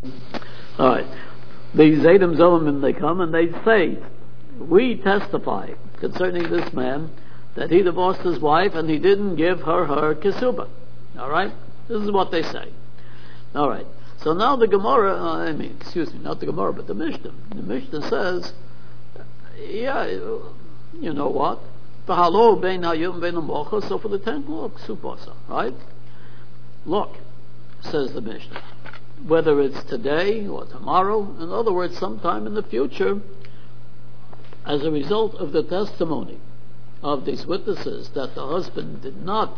All right. These Zadim Zomim, they come and they say, we testify concerning this man that he divorced his wife and he didn't give her kesubah. All right? This is what they say. All right. So now the Gemara, not the Gemara, but the Mishnah. The Mishnah says, yeah, you know what? So for the 10th, look, supposa, right? Look, says the Mishnah, whether it's today or tomorrow, in other words, sometime in the future, as a result of the testimony of these witnesses that the husband did not,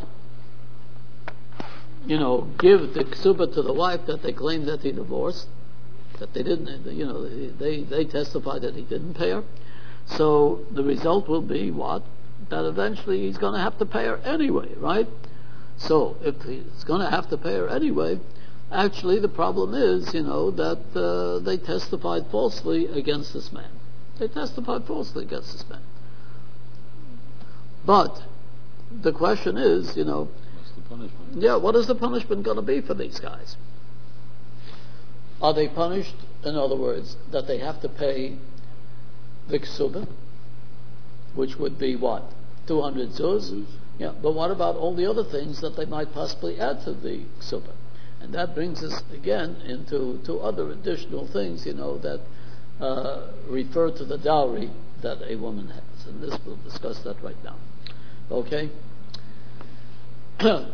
give the ksuba to the wife that they claimed that he divorced, that they didn't, they testified that he didn't pay her. So the result will be what? That eventually he's going to have to pay her anyway, right? So if he's going to have to pay her anyway, actually the problem is, that they testified falsely against this man. They testified falsely against this man. But the question is, what's the punishment? Yeah, what is the punishment going to be for these guys? Are they punished, in other words, that they have to pay the ksuba, which would be what? 200 zuz? Yeah, but what about all the other things that they might possibly add to the ksuba? And that brings us again into two other additional things, that refer to the dowry that a woman has. And this, we'll discuss that right now. Okay? The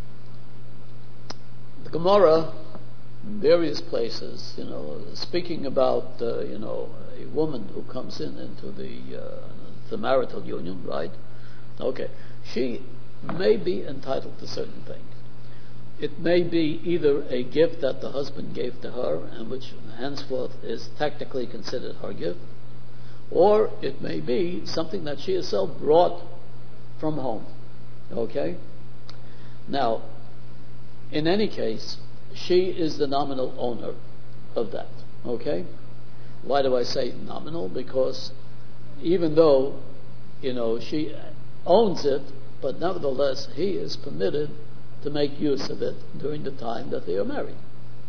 Gemara, in various places, speaking about, a woman who comes into the marital union, right? Okay. She may be entitled to certain things. It may be either a gift that the husband gave to her, and which henceforth is technically considered her gift, or it may be something that she herself brought from home. Okay? Now, in any case, she is the nominal owner of that. Okay? Why do I say nominal? Because even though, she owns it, but nevertheless, he is permitted to make use of it during the time that they are married.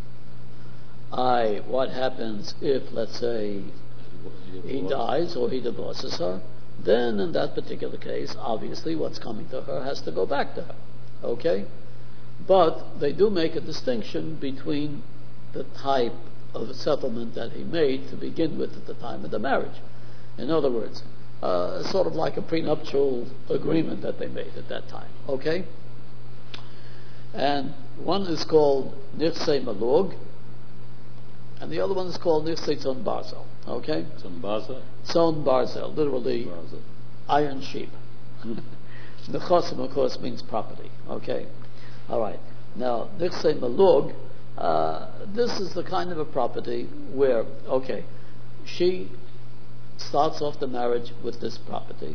What happens if, let's say, he dies or he divorces her? Then in that particular case, obviously what's coming to her has to go back to her. Okay? But they do make a distinction between the type of settlement that he made to begin with at the time of the marriage. In other words, sort of like a prenuptial agreement that they made at that time. Okay? And one is called Nirse Malug, and the other one is called Nirse Tzon Barzel. Okay? Tzon Barzel? Tzon Barzel, literally iron sheep. Nechosim, of course, means property. Okay? All right. Now, Nirse Malug, this is the kind of a property where, she starts off the marriage with this property.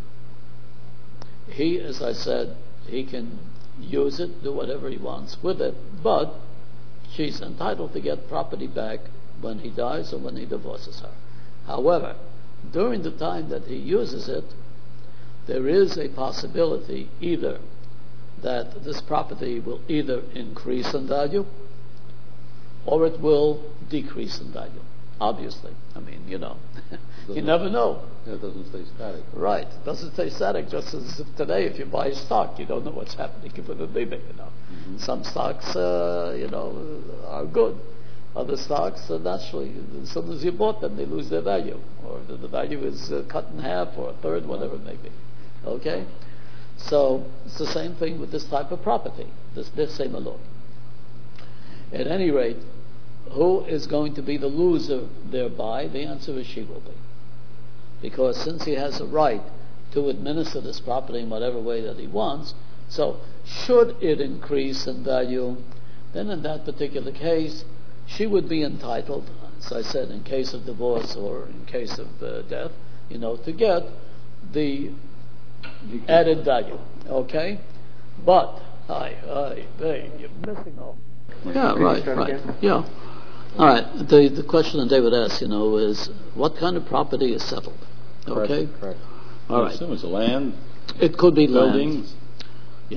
He, as I said, he can use it, do whatever he wants with it, but she's entitled to get property back when he dies or when he divorces her. However, during the time that he uses it, there is a possibility either that this property will either increase in value or it will decrease in value. Obviously. I mean, you never know. It doesn't stay static. Right. It doesn't stay static. Just as today, if you buy a stock, you don't know what's happening with the baby, Mm-hmm. Some stocks, are good. Other stocks, naturally, as soon as you bought them, they lose their value. Or the value is cut in half or a third, whatever it may be. Okay? So, it's the same thing with this type of property. This same law. At any rate, who is going to be the loser thereby? The answer is she will be. Because since he has a right to administer this property in whatever way that he wants, so should it increase in value, then in that particular case, she would be entitled, as I said, in case of divorce or in case of death, to get the added value. Okay? But, you're missing all. Yeah, right. Yeah. All right. The question that David asked, is what kind of property is settled? Okay. Correct. All right. I assume it's land. It could be buildings. Land. Yeah.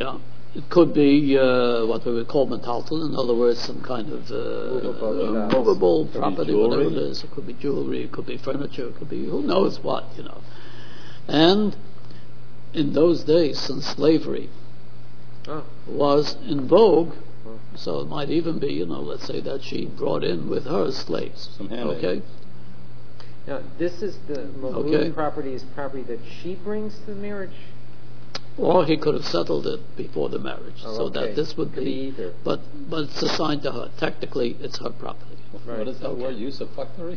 It could be what we would call metaltal, in other words, some kind of movable property, whatever it is. It could be jewelry, it could be furniture, it could be who knows what, And in those days, since slavery was in vogue, so it might even be, let's say that she brought in with her slaves. Some handmaids. Okay? Now, this is the Maluk property is property that she brings to the marriage? Or he could have settled it before the marriage, that this would be either. But it's assigned to her. Technically, it's her property. Right. What is that word? Use of factory?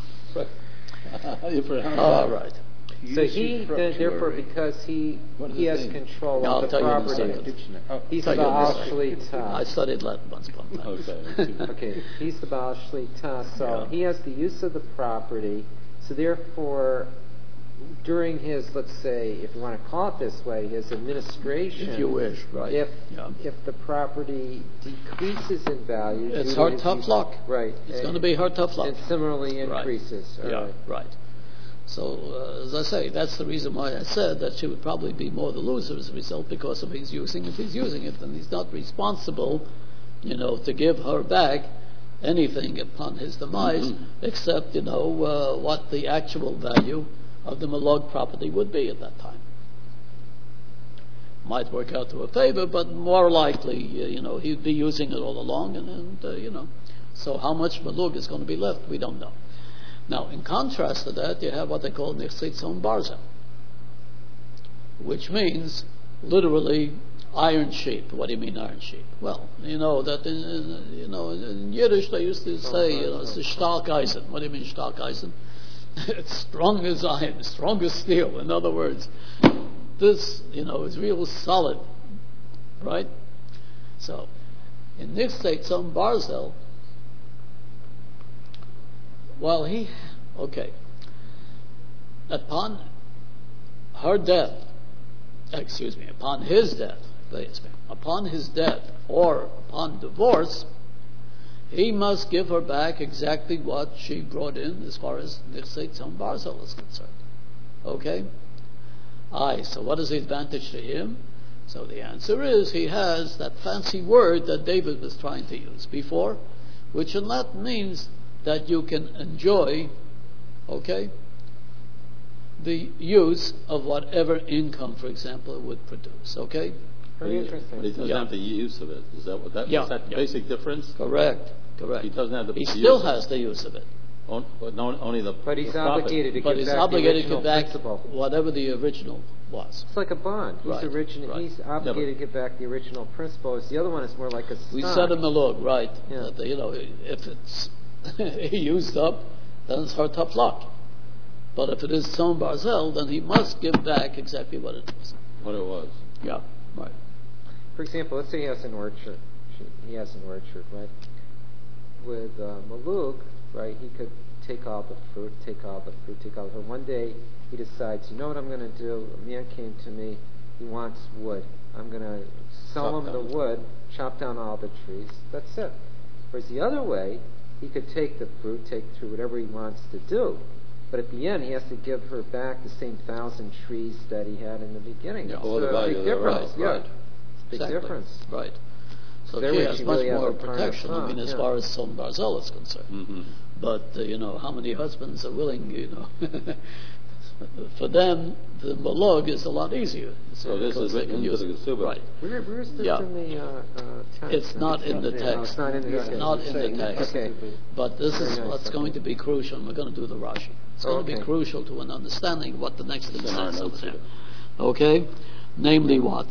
All right. So he, therefore, because he has control of the property, he's the Baal Shlita. I studied Latin once upon a time. Okay, he's the Baal Shlita, so he has the use of the property. So therefore, during his, let's say, if you want to call it this way, his administration, if you wish, right? If the property decreases in value, it's her tough luck, right? It's going to be her tough luck, and similarly increases. Right. So, as I say, that's the reason why I said that she would probably be more the loser as a result, because of his using. If he's using it, then he's not responsible, to give her back anything upon his demise, except, what the actual value of the Malog property would be at that time. Might work out to her favor, but more likely, he'd be using it all along, and so how much Malug is going to be left, we don't know. Now, in contrast to that, you have what they call Nichsitzon Barzel, which means literally iron sheep. What do you mean iron sheep? Well, that in Yiddish they used to say, it's a stark Eisen. What do you mean stark Eisen? It's strong as iron, strong as steel. In other words, this, is real solid, right? So, in Nichsitzon Barzel, upon her death, upon his death, or upon divorce, he must give her back exactly what she brought in as far as Nichsitzon Barzel is concerned. Okay? So what is the advantage to him? So the answer is he has that fancy word that David was trying to use before, which in Latin means that you can enjoy, the use of whatever income, for example, it would produce. Okay? Very interesting. But he doesn't have the use of it. Is that what that? Yeah. Is that the basic difference? Correct. He doesn't have the. He still has the use of it. Only the. But he's the obligated to but give he's back obligated the to original give back principal. whatever the original was. It's like a bond. He's Right. He's obligated to give back the original principal. Whereas the other one is more like a stock. We said in the log, right? Yeah. That, if it's used up, then it's her tough luck. But if it is Tzon Barzel, then he must give back exactly what it is. What it was. Yeah, right. For example, let's say he has an orchard. He has an orchard, right? With Maluk, right, he could take all the fruit. One day he decides, you know what I'm going to do? A man came to me, he wants wood. I'm going to sell him the wood, chop down all the trees. That's it. Whereas the other way, he could take the fruit, take through whatever he wants to do. But at the end, he has to give her back the same 1,000 trees that he had in the beginning. Yeah, it's a big difference. Right. It's a big difference. Right. So There she we has should much really have more a part of protection, fun, as yeah. far as Tzon Barzel is concerned. Mm-hmm. But, how many husbands are willing, for them, the Malog is a lot easier. So this is written into the Kesubah. Right. Where's this in the text? It's not in the text. It's not in the text. It's not in the text. Okay. But this is what's going to be crucial, and we're going to do the Rashi. It's going to be crucial to an understanding of what the next thing says over there. Okay? Namely what?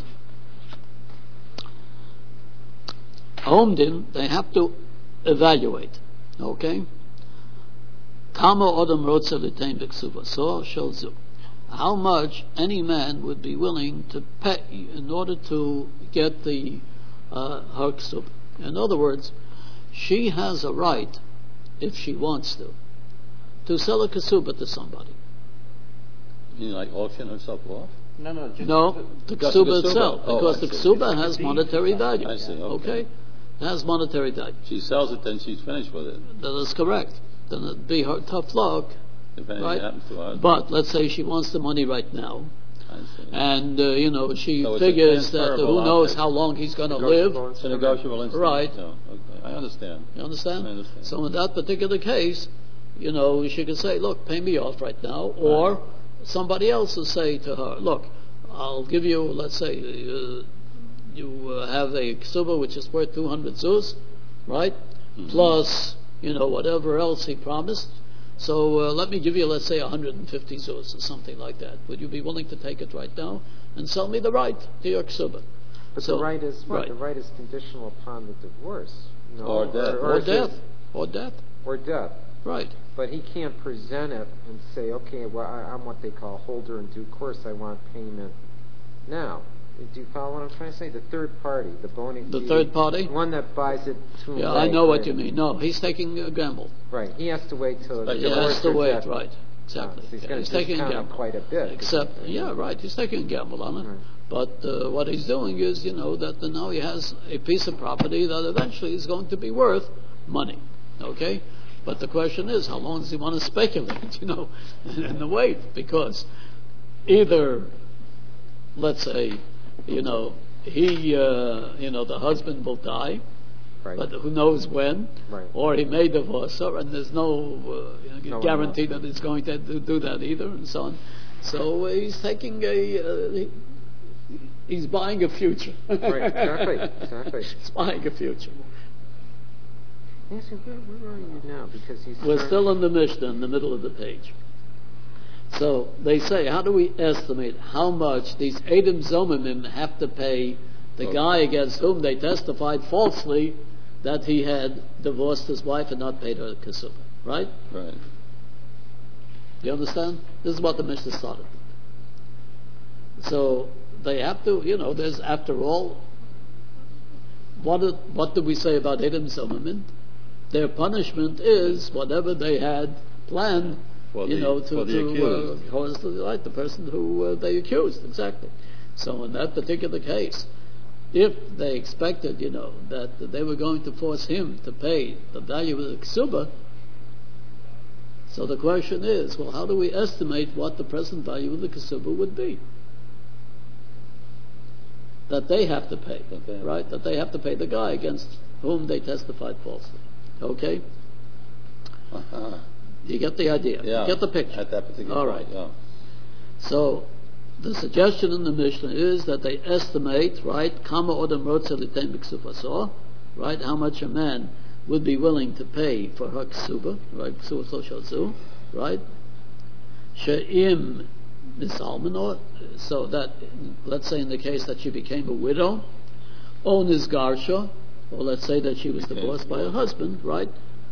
Omdim, they have to evaluate. Okay? Kama odom rotze l'tein b'ksuva, so shall zu. How much any man would be willing to pay in order to get the her ksuba. In other words, she has a right, if she wants to sell a ksuba to somebody. You mean like auction herself off? No, the ksuba itself, because the ksuba has monetary value. I see. Okay. It has monetary value. She sells it, then she's finished with it. That is correct. Then it'd be her tough luck. If anything right? happens to her. But let's say she wants the money right now, I see. And, she So it's a figures that transferable who knows object. how long he's going to live. It's a negotiable instrument. Right. Yeah, okay. I understand. You understand? I understand. So in that particular case, she could say, look, pay me off right now, or somebody else will say to her, look, I'll give you, let's say, you have a ksuba which is worth 200 zuz, right? Mm-hmm. Plus, whatever else he promised. So let me give you, let's say, 150 zuz or something like that. Would you be willing to take it right now and sell me the right to your ksuba? But So, the right is what? right. The right is conditional upon the divorce. No? Or death. Or it's death. just- Or death. Or death. Right. But he can't present it and say, okay, well, I'm what they call holder in due course. I want payment now. Do you follow what I'm trying to say? The third party, the bona fide. The third party? One that buys it to him. Yeah, right, I know what right. you mean. No, he's taking a gamble. Right. He has to wait till the He divorce has to or wait, death. right. Exactly. So he's Yeah, going he's to taking a discount it gamble. quite a bit. Except, yeah, right, he's taking a gamble on it. Right. But what he's doing is, that now he has a piece of property that eventually is going to be worth money. Okay? But the question is, how long does he want to speculate, in the wait? Because either, let's say, the husband will die, Right. but who knows when, Right. or he may divorce her, and there's no No guarantee one that he's going to do that either, and so on. So he's taking he's buying a future. Right, exactly. He's buying a future. Nancy, where are you now? Because he's We're still in the Mishnah, in the middle of the page. So they say, how do we estimate how much these Edom Zomimim have to pay the guy against whom they testified falsely that he had divorced his wife and not paid her ksuba, right? Right. You understand? This is what the Mishnah started with. So they have to, there's, after all, what do we say about Edom Zomimim? Their punishment is whatever they had planned, For the to accused. cause the person who they accused, exactly. So in that particular case, if they expected, that they were going to force him to pay the value of the ksuba, so the question is, well, how do we estimate what the present value of the ksuba would be? That they have to pay, right? That they have to pay the guy against whom they testified falsely. Okay? Uh-huh. You get the idea. Yeah. You get the picture. At that particular All point, right. yeah. So the suggestion in the Mishnah is that they estimate, right, kama odam rotze litem b'ksufaso, right, how much a man would be willing to pay for her ksuba, right, ksuba shoshazu, right, she'im nisalman, so that, let's say in the case that she became a widow, or nisgarsha, or let's say that she was divorced by her husband, right?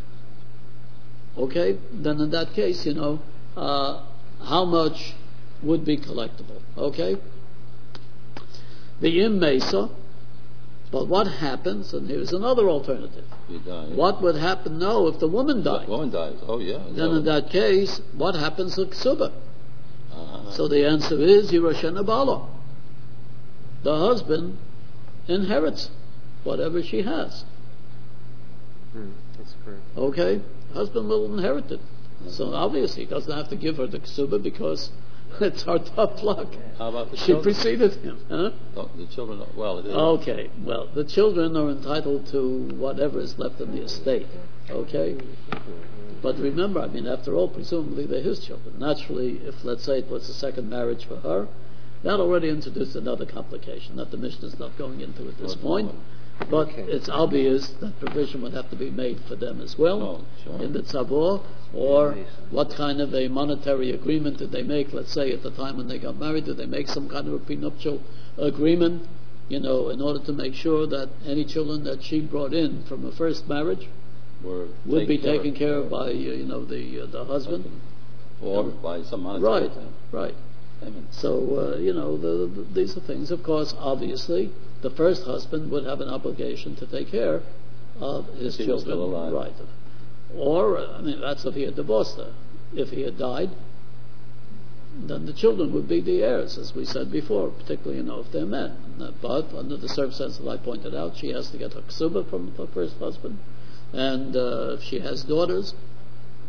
Okay, then in that case, how much would be collectible? Okay? The im mesa, but what happens, and here's another alternative. He died. What would happen now if the woman died? The woman dies. Oh, yeah. Then in that case, what happens to ksuba? Uh-huh. So the answer is Yeroshena Bala. The husband inherits whatever she has. That's correct. Okay? Husband will inherit it. So obviously he doesn't have to give her the ksuba because it's her tough luck. How about the She children? preceded him. Huh? Oh, the children, well, it is. Okay, well, the children are entitled to whatever is left in the estate. Okay? But remember, after all, presumably they're his children. Naturally, if, let's say, it was a second marriage for her, that already introduced another complication that the Mishnah is not going into at this point. But Okay. it's obvious that provision would have to be made for them as well Oh, sure. in the tzavor, or what kind of a monetary agreement did they make, let's say, at the time when they got married? Did they make some kind of a prenuptial agreement, in order to make sure that any children that she brought in from her first marriage would be taken care of by, the husband? Or by some monetary Right, right. payment. So, these are things, of course, obviously, the first husband would have an obligation to take care of his If he was children. still alive. Right. Or, that's if he had divorced her. If he had died, then the children would be the heirs, as we said before, particularly, if they're men. But under the circumstances I pointed out, she has to get her ksuba from her first husband. And if she has daughters,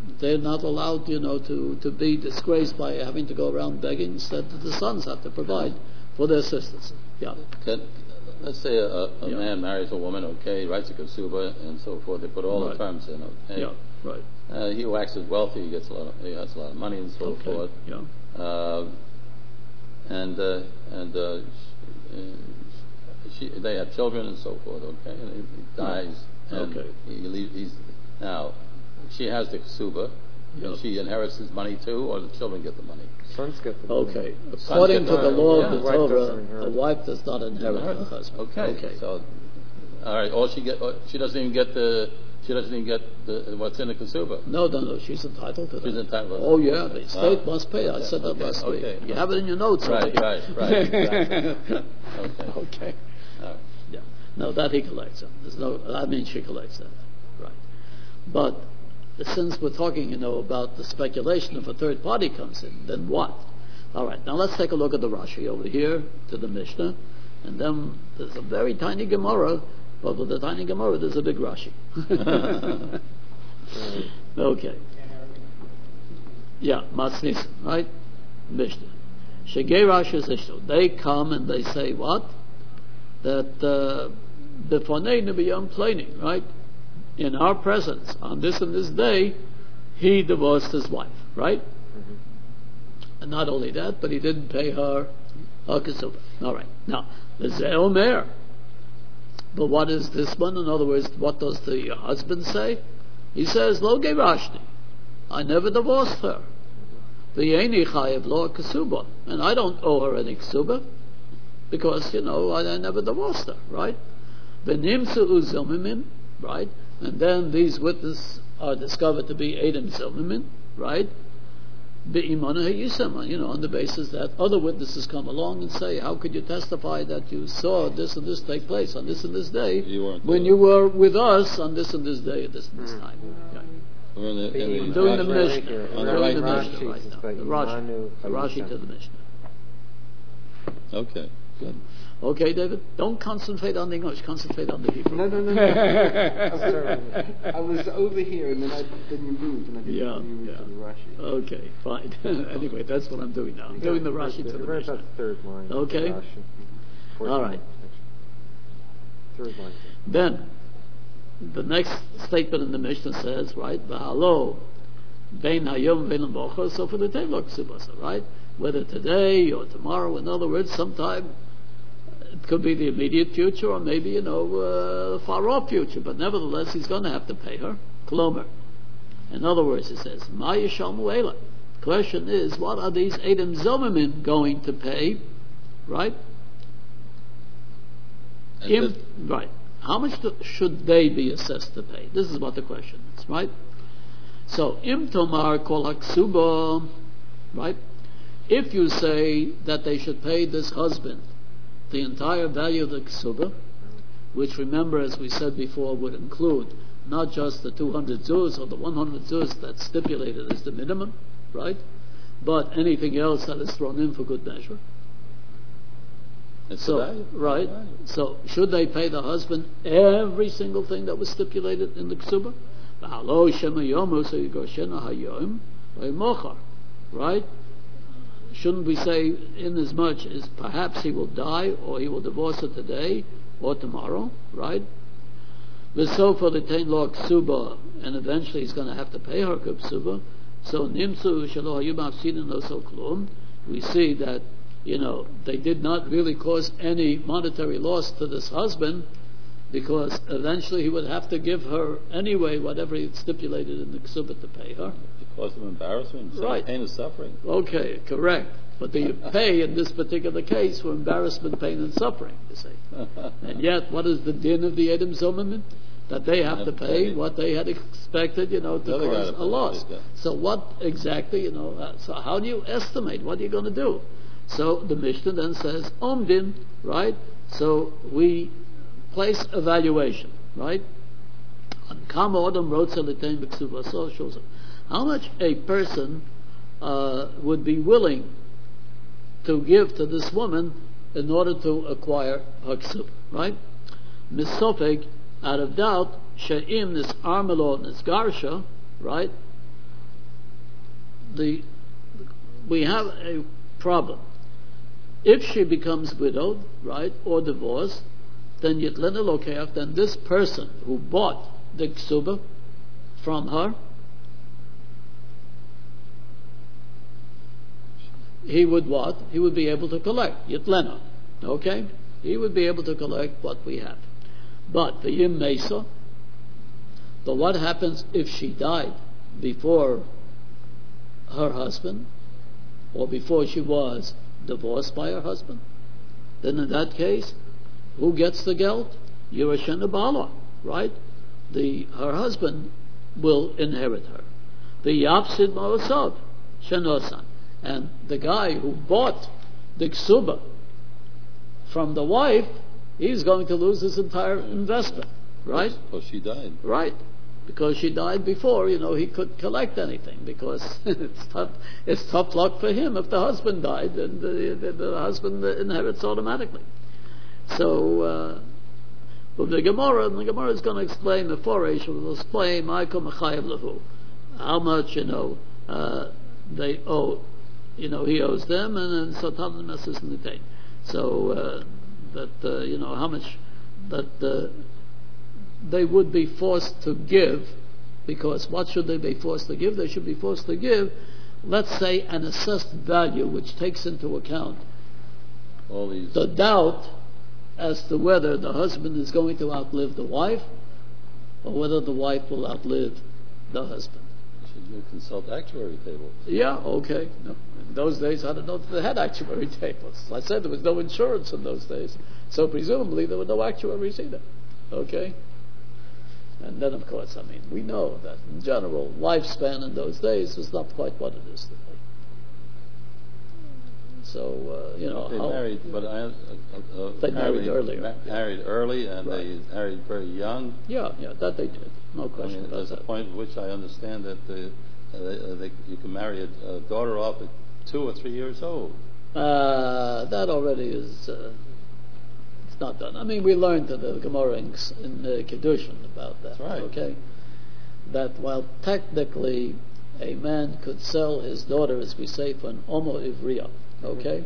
they're not allowed, to be disgraced by having to go around begging. Instead, the sons have to provide for their sisters. Yeah. Let's say a man marries a woman, okay, he writes a ksuba and so forth. They put all the terms in, okay. Yeah, right. He waxes wealthy. He has a lot of money and so forth. Yeah. They have children and so forth, okay, and he dies, and now she has the ksuba, and she inherits his money too, or the children get the money? Sons get the money. Okay, according to the law of the Torah, a wife does not inherit her husband. Okay, so all right, she doesn't even get what's in the ksuba. No, she's entitled to that. She's entitled. Oh yeah, the state must pay. I said that last week. You have it in your notes. Right. Okay. Right. Yeah. No, that he collects. She collects that. Right. But since we're talking, about the speculation if a third party comes in, then what? All right. Now let's take a look at the Rashi over here to the Mishnah, and then there's a very tiny Gemara. But with the tiny Gemara, there's a big Rashi. Okay. Yeah, Matznis, right? Mishnah. Shegei Rashi Zishto. They come and they say what? That Befonei Nibiyam Plaining, right? In our presence, on this and this day, he divorced his wife, right? Mm-hmm. And not only that, but he didn't pay her ksuba. All right. Now, the Zeomer. But what is this one? In other words, what does the husband say? He says, Lo gerashni. I never divorced her. V'yeni chayev lo ksuba. And I don't owe her any ksuba. Because, I never divorced her, right? V'nimsu uzilmimim, right? And then these witnesses are discovered to be Edom Zilmimim, right? Be'imana ha'yisama, on the basis that other witnesses come along and say, how could you testify that you saw this and this take place on this and this day when you were with us on this and this day at this and this time? Okay. Doing the Mishnah. Doing the Mishnah right now. The Rashi to the Mishnah. Okay. Good. Okay, David, don't concentrate on the English, concentrate on the Hebrew. No. I was over here, and then you moved, and I didn't move to the Rashi. Okay, fine. Anyway, that's what I'm doing now. I'm doing the Rashi to the Mishnah. About the third line. Okay. All right. Third line. Then, the next statement in the Mishnah says, right, V'halo, Bein hayom ve'in l'mocha, so for the Tevlok Subasa, right? Whether today or tomorrow, in other words, sometime, it could be the immediate future or maybe, far off future, but nevertheless, he's going to have to pay her. Klomer. In other words, it says, Ma yishalmu ela. Question is, what are these Edom Zilmimim going to pay? Right? Right. How much should they be assessed to pay? This is what the question is, right? So, Im Tomar Kol HaKsuba, right? If you say that they should pay this husband the entire value of the ksuba, which, remember, as we said before, would include not just the 200 zuz or the 100 zuz that's stipulated as the minimum, right? But anything else that is thrown in for good measure. Right. So, should they pay the husband every single thing that was stipulated in the ksuba? Right? Shouldn't we say, in as much as perhaps he will die or he will divorce her today or tomorrow, right? V'sofa l'tein lo ksuba, and eventually he's going to have to pay her ksuba. So nimsu shelo hayu mafsidin lo so klum. We see that they did not really cause any monetary loss to this husband, because eventually he would have to give her anyway whatever he stipulated in the ksuba to pay her. Cause them embarrassment, right? Pain and suffering. Okay, correct. But do you pay in this particular case for embarrassment, pain, and suffering? You see, and yet, what is the din of the Edom Zilmimim? That they have to pay what they had expected, to cause a loss. So what exactly, so how do you estimate? What are you going to do? So the Mishnah then says, Omdin, right? So we place evaluation, right? How much a person would be willing to give to this woman in order to acquire her ksub, right? Misopeg, out of doubt, she'im this armelo nisgarsha, right? we have a problem. If she becomes widowed, right, or divorced, then Yitlena Lokeach, then this person who bought the ksuba from her, he would what? He would be able to collect, Yitlena, okay? He would be able to collect what we have. But the Yim Mesa, but what happens if she died before her husband, or before she was divorced by her husband? Then in that case, who gets the geld? Yerushen Bala, right? Her husband will inherit her. The Yapsid Ma'osad, Shenosan. And the guy who bought the ksuba from the wife, he's going to lose his entire investment, right? Because she died. Right. Because she died before, he could collect anything, because it's tough luck for him if the husband died, and the husband inherits automatically. So, the Gemara is going to explain the Foresh, will explain Ma'akom Mechayev Lahu, how much, they owe, he owes them, and then Satan the Messes in the Tain. So, how much that they would be forced to give, because what should they be forced to give? They should be forced to give, let's say, an assessed value which takes into account all these the doubt as to whether the husband is going to outlive the wife or whether the wife will outlive the husband. You consult actuary tables. Yeah, okay. No. In those days, I don't know if they had actuary tables. I said there was no insurance in those days, so presumably there were no actuaries either. Okay? And then, of course, we know that in general, lifespan in those days was not quite what it is today. So, they married, but they married earlier. Married early, and right. They married very young. Yeah, that they did. No question about there's that. a point at which I understand that you can marry a daughter off at 2 or 3 years old. That already is. It's not done. We learned in the Gemara in Kiddushin about that. That's right. Okay, that while technically a man could sell his daughter, as we say, for an Omo Ivriya, okay,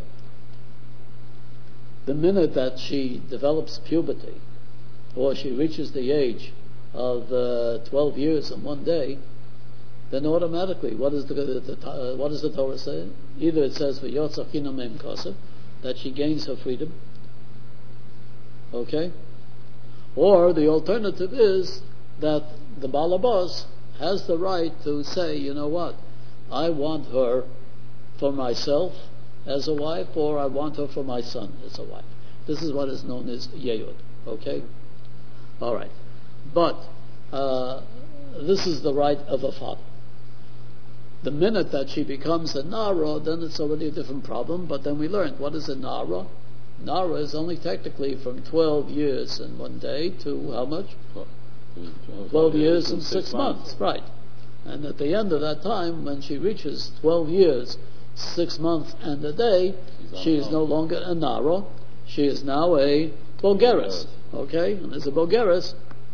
the minute that she develops puberty, or she reaches the age of 12 years and 1 day, then automatically, what does the Torah say? Either it says v'yotzachina mem kasev, that she gains her freedom, okay, or the alternative is that the balabas has the right to say, you know what, I want her for myself as a wife, or I want her for my son as a wife. This is what is known as yeyud, okay? All right. But this is the right of a father. The minute that she becomes a Nara, then it's already a different problem, but then we learned, what is a Nara? Nara is only technically from 12 years and 1 day to how much? 12 years and 6 months, right. And at the end of that time, when she reaches 12 years, 6 months and a day, she is no longer a Nara, she is now a Bogeres, okay? And as a Bogeres,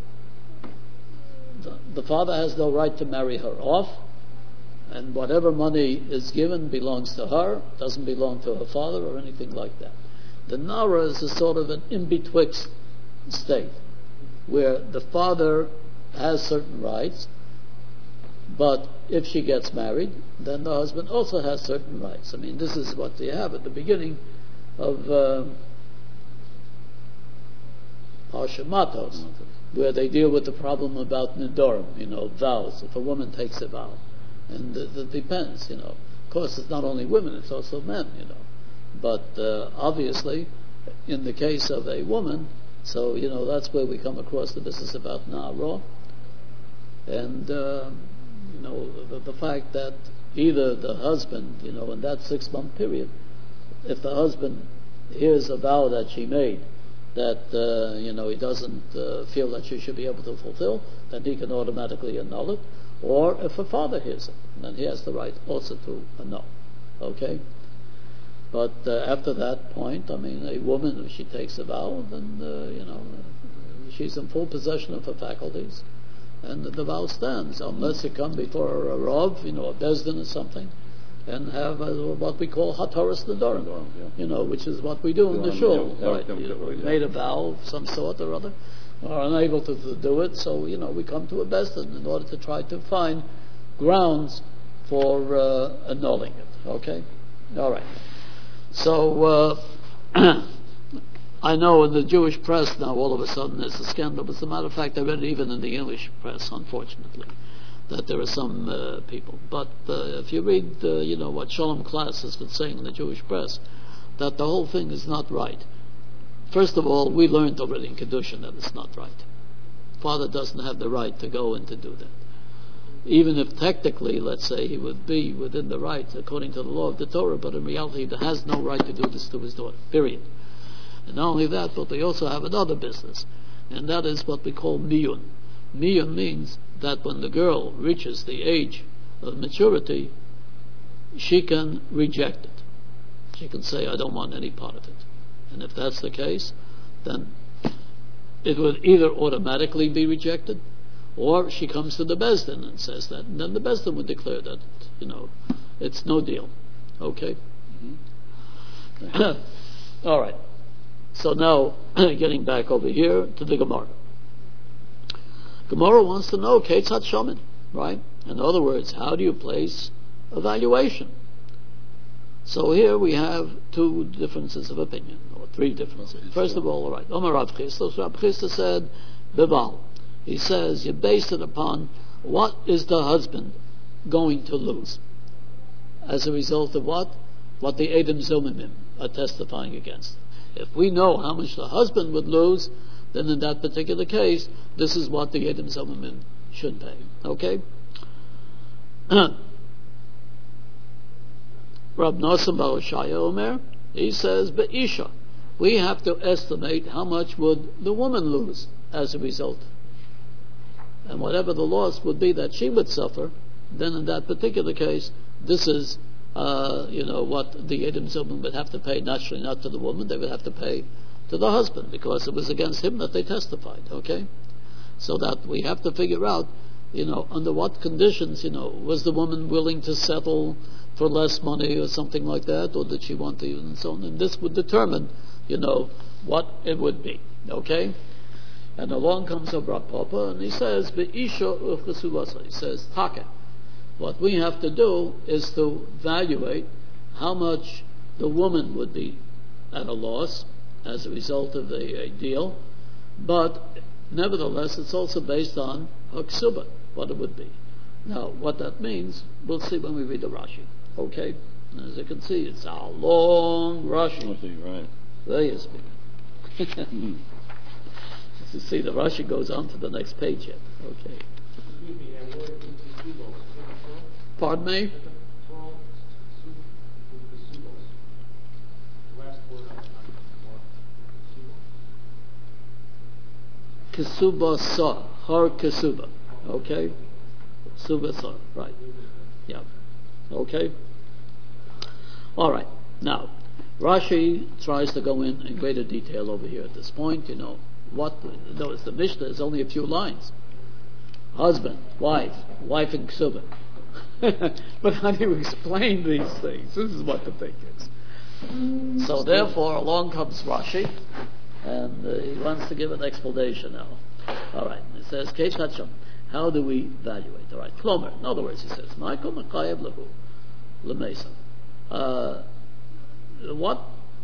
the father has no right to marry her off, and whatever money is given belongs to her, doesn't belong to her father or anything like that. The Nara is a sort of an in-betwixt state, where the father has certain rights, but if she gets married, then the husband also has certain rights. This is what they have at the beginning of Parsha Matos, where they deal with the problem about Nidorim, vows, if a woman takes a vow. And it depends, Of course, it's not only women, it's also men, But obviously, in the case of a woman, so, that's where we come across the business about Na'ara. And, the fact that either the husband, in that 6 month period, if the husband hears a vow that she made, that, he doesn't feel that she should be able to fulfill, then he can automatically annul it. Or if her father hears it, then he has the right also to annul. Okay? But after that point, a woman, if she takes a vow, then, she's in full possession of her faculties, and the vow stands, unless you come before a Rav, a Bezdin or something, and have what we call Hataras Nedarim, which is what we do in the shul. Right? Made a vow of some sort or other, are unable to do it, so we come to a Beis Din in order to try to find grounds for annulling it. Okay, all right. So I know in the Jewish press now, all of a sudden there's a scandal. But as a matter of fact, I read it even in the English press, unfortunately, that there are some people. But if you read, what Shalom Klass has been saying in the Jewish press, that the whole thing is not right. First of all, we learned already in Kedushin that it's not right. Father doesn't have the right to go and to do that. Even if technically, let's say, he would be within the right according to the law of the Torah, but in reality he has no right to do this to his daughter, period. And not only that, but they also have another business, and that is what we call miyun. Miyun means that when the girl reaches the age of maturity, she can reject it. She can say, I don't want any part of it. And if that's the case, then it would either automatically be rejected, or she comes to the Beis Din and says that, and then the Beis Din would declare that, it's no deal. Okay? Mm-hmm. All right. So now, getting back over here to the Gemara. Gemara wants to know, Ketzat Shomin, right? In other words, how do you place a valuation? So here we have two differences of opinion, or three differences. First of all right, Omar Rav Chisda. Rav Chisda said, Beval. He says, you base it upon what is the husband going to lose as a result of what? What the Edom Zomimim are testifying against. If we know how much the husband would lose, then in that particular case, this is what the Edom Zomimim should pay. Okay? Rab Nosson Bar Oshaya Omer, he says, Be'isha, we have to estimate how much would the woman lose as a result. And whatever the loss would be that she would suffer, then in that particular case, this is what the Edom Zomim would have to pay, naturally not to the woman, they would have to pay to the husband, because it was against him that they testified, okay? So that we have to figure out, under what conditions, was the woman willing to settle for less money or something like that, or did she want to, and so on, and this would determine, what it would be, okay? And along comes a Rav Papa, and he says, Be'isha uchesuvasa, he says, Taka. What we have to do is to evaluate how much the woman would be at a loss as a result of a deal, but nevertheless it's also based on her ksuba, what it would be. Now, what that means, we'll see when we read the Rashi. Okay? And as you can see, it's a long Rashi. Right. There you speak. As you see, the Rashi goes on to the next page yet. Okay. Pardon me? Kesuba sa, her kesuba. Okay? Kesuba sa, right. Yeah. Okay? Alright. Now, Rashi tries to go in greater detail over here at this point. Notice the Mishnah is only a few lines. Husband, wife and kesuba. But how do you explain these things? This is what the thing is. So therefore, along comes Rashi, and he wants to give an explanation now. All right, it says, Ketzat, how do we evaluate? All right, Klomer, in other words, he says, Michael Makayev Lahu, Lemesa. What,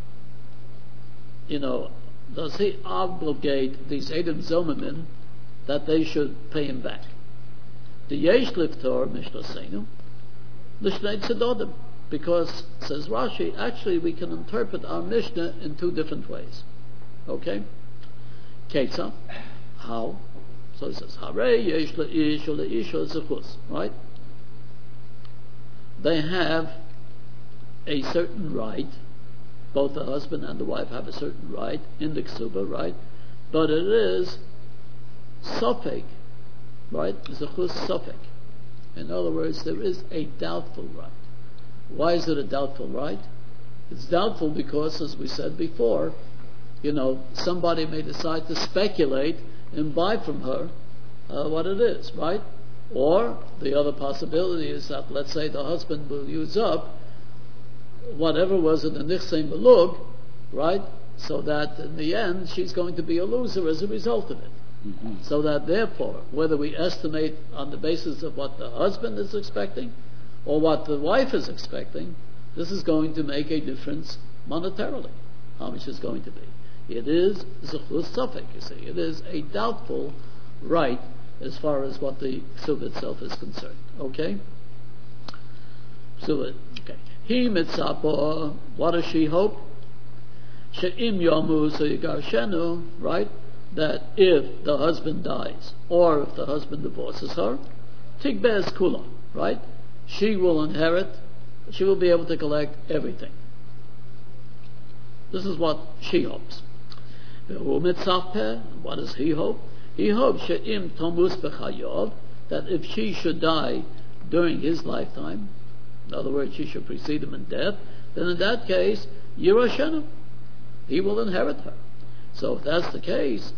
does he obligate these Edom Zomimim that they should pay him back? The Yesh Liftor Mishnah Seinu, the Shnei Tzedodim, because, says Rashi, actually we can interpret our Mishnah in two different ways. Okay? Ketza, how? So he says, Hare Yesh Le'ish or Le'isha Zechus, right? They have a certain right, both the husband and the wife have a certain right in the ksuba, right? But it is safek, right? Zechus safek. In other words, there is a doubtful right. Why is it a doubtful right? It's doubtful because, as we said before, somebody may decide to speculate and buy from her what it is, right? Or the other possibility is that, let's say, the husband will use up whatever was in the nichsei melug, right? So that in the end she's going to be a loser as a result of it. Mm-hmm. So that therefore, whether we estimate on the basis of what the husband is expecting or what the wife is expecting, this is going to make a difference monetarily. How much is going to be? It is zuchus safek, you see. It is a doubtful right as far as what the ksuba itself is concerned. Okay? So, okay. He mitzapo, what does she hope? She'im yomu yigarshenu, right? That if the husband dies, or if the husband divorces her, tigbez kula, right? She will inherit, she will be able to collect everything. This is what she hopes. What does he hope? He hopes she'im tomus b'chayov, that if she should die during his lifetime, in other words, she should precede him in death, then in that case, Yeroshenu, he will inherit her. So if that's the case,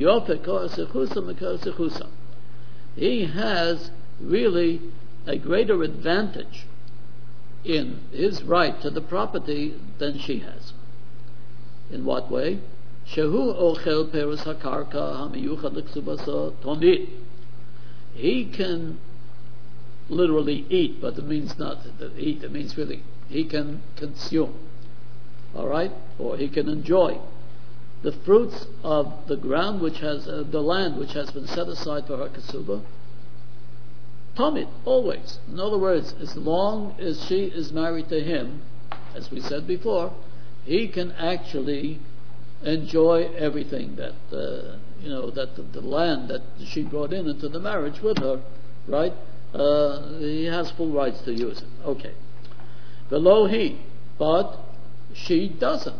he has really a greater advantage in his right to the property than she has. In what way? Shehu ochel perus hakarka hamiyuchad l'ksubasa tomid. He can literally eat, but it means not to eat, it means really he can consume. All right? Or he can enjoy the fruits of the ground which has, the land which has been set aside for her ksuba. Tomid, always. In other words, as long as she is married to him, as we said before, he can actually enjoy everything that, that the land that she brought into the marriage with her, right? He has full rights to use it. Okay. Below he, but she doesn't.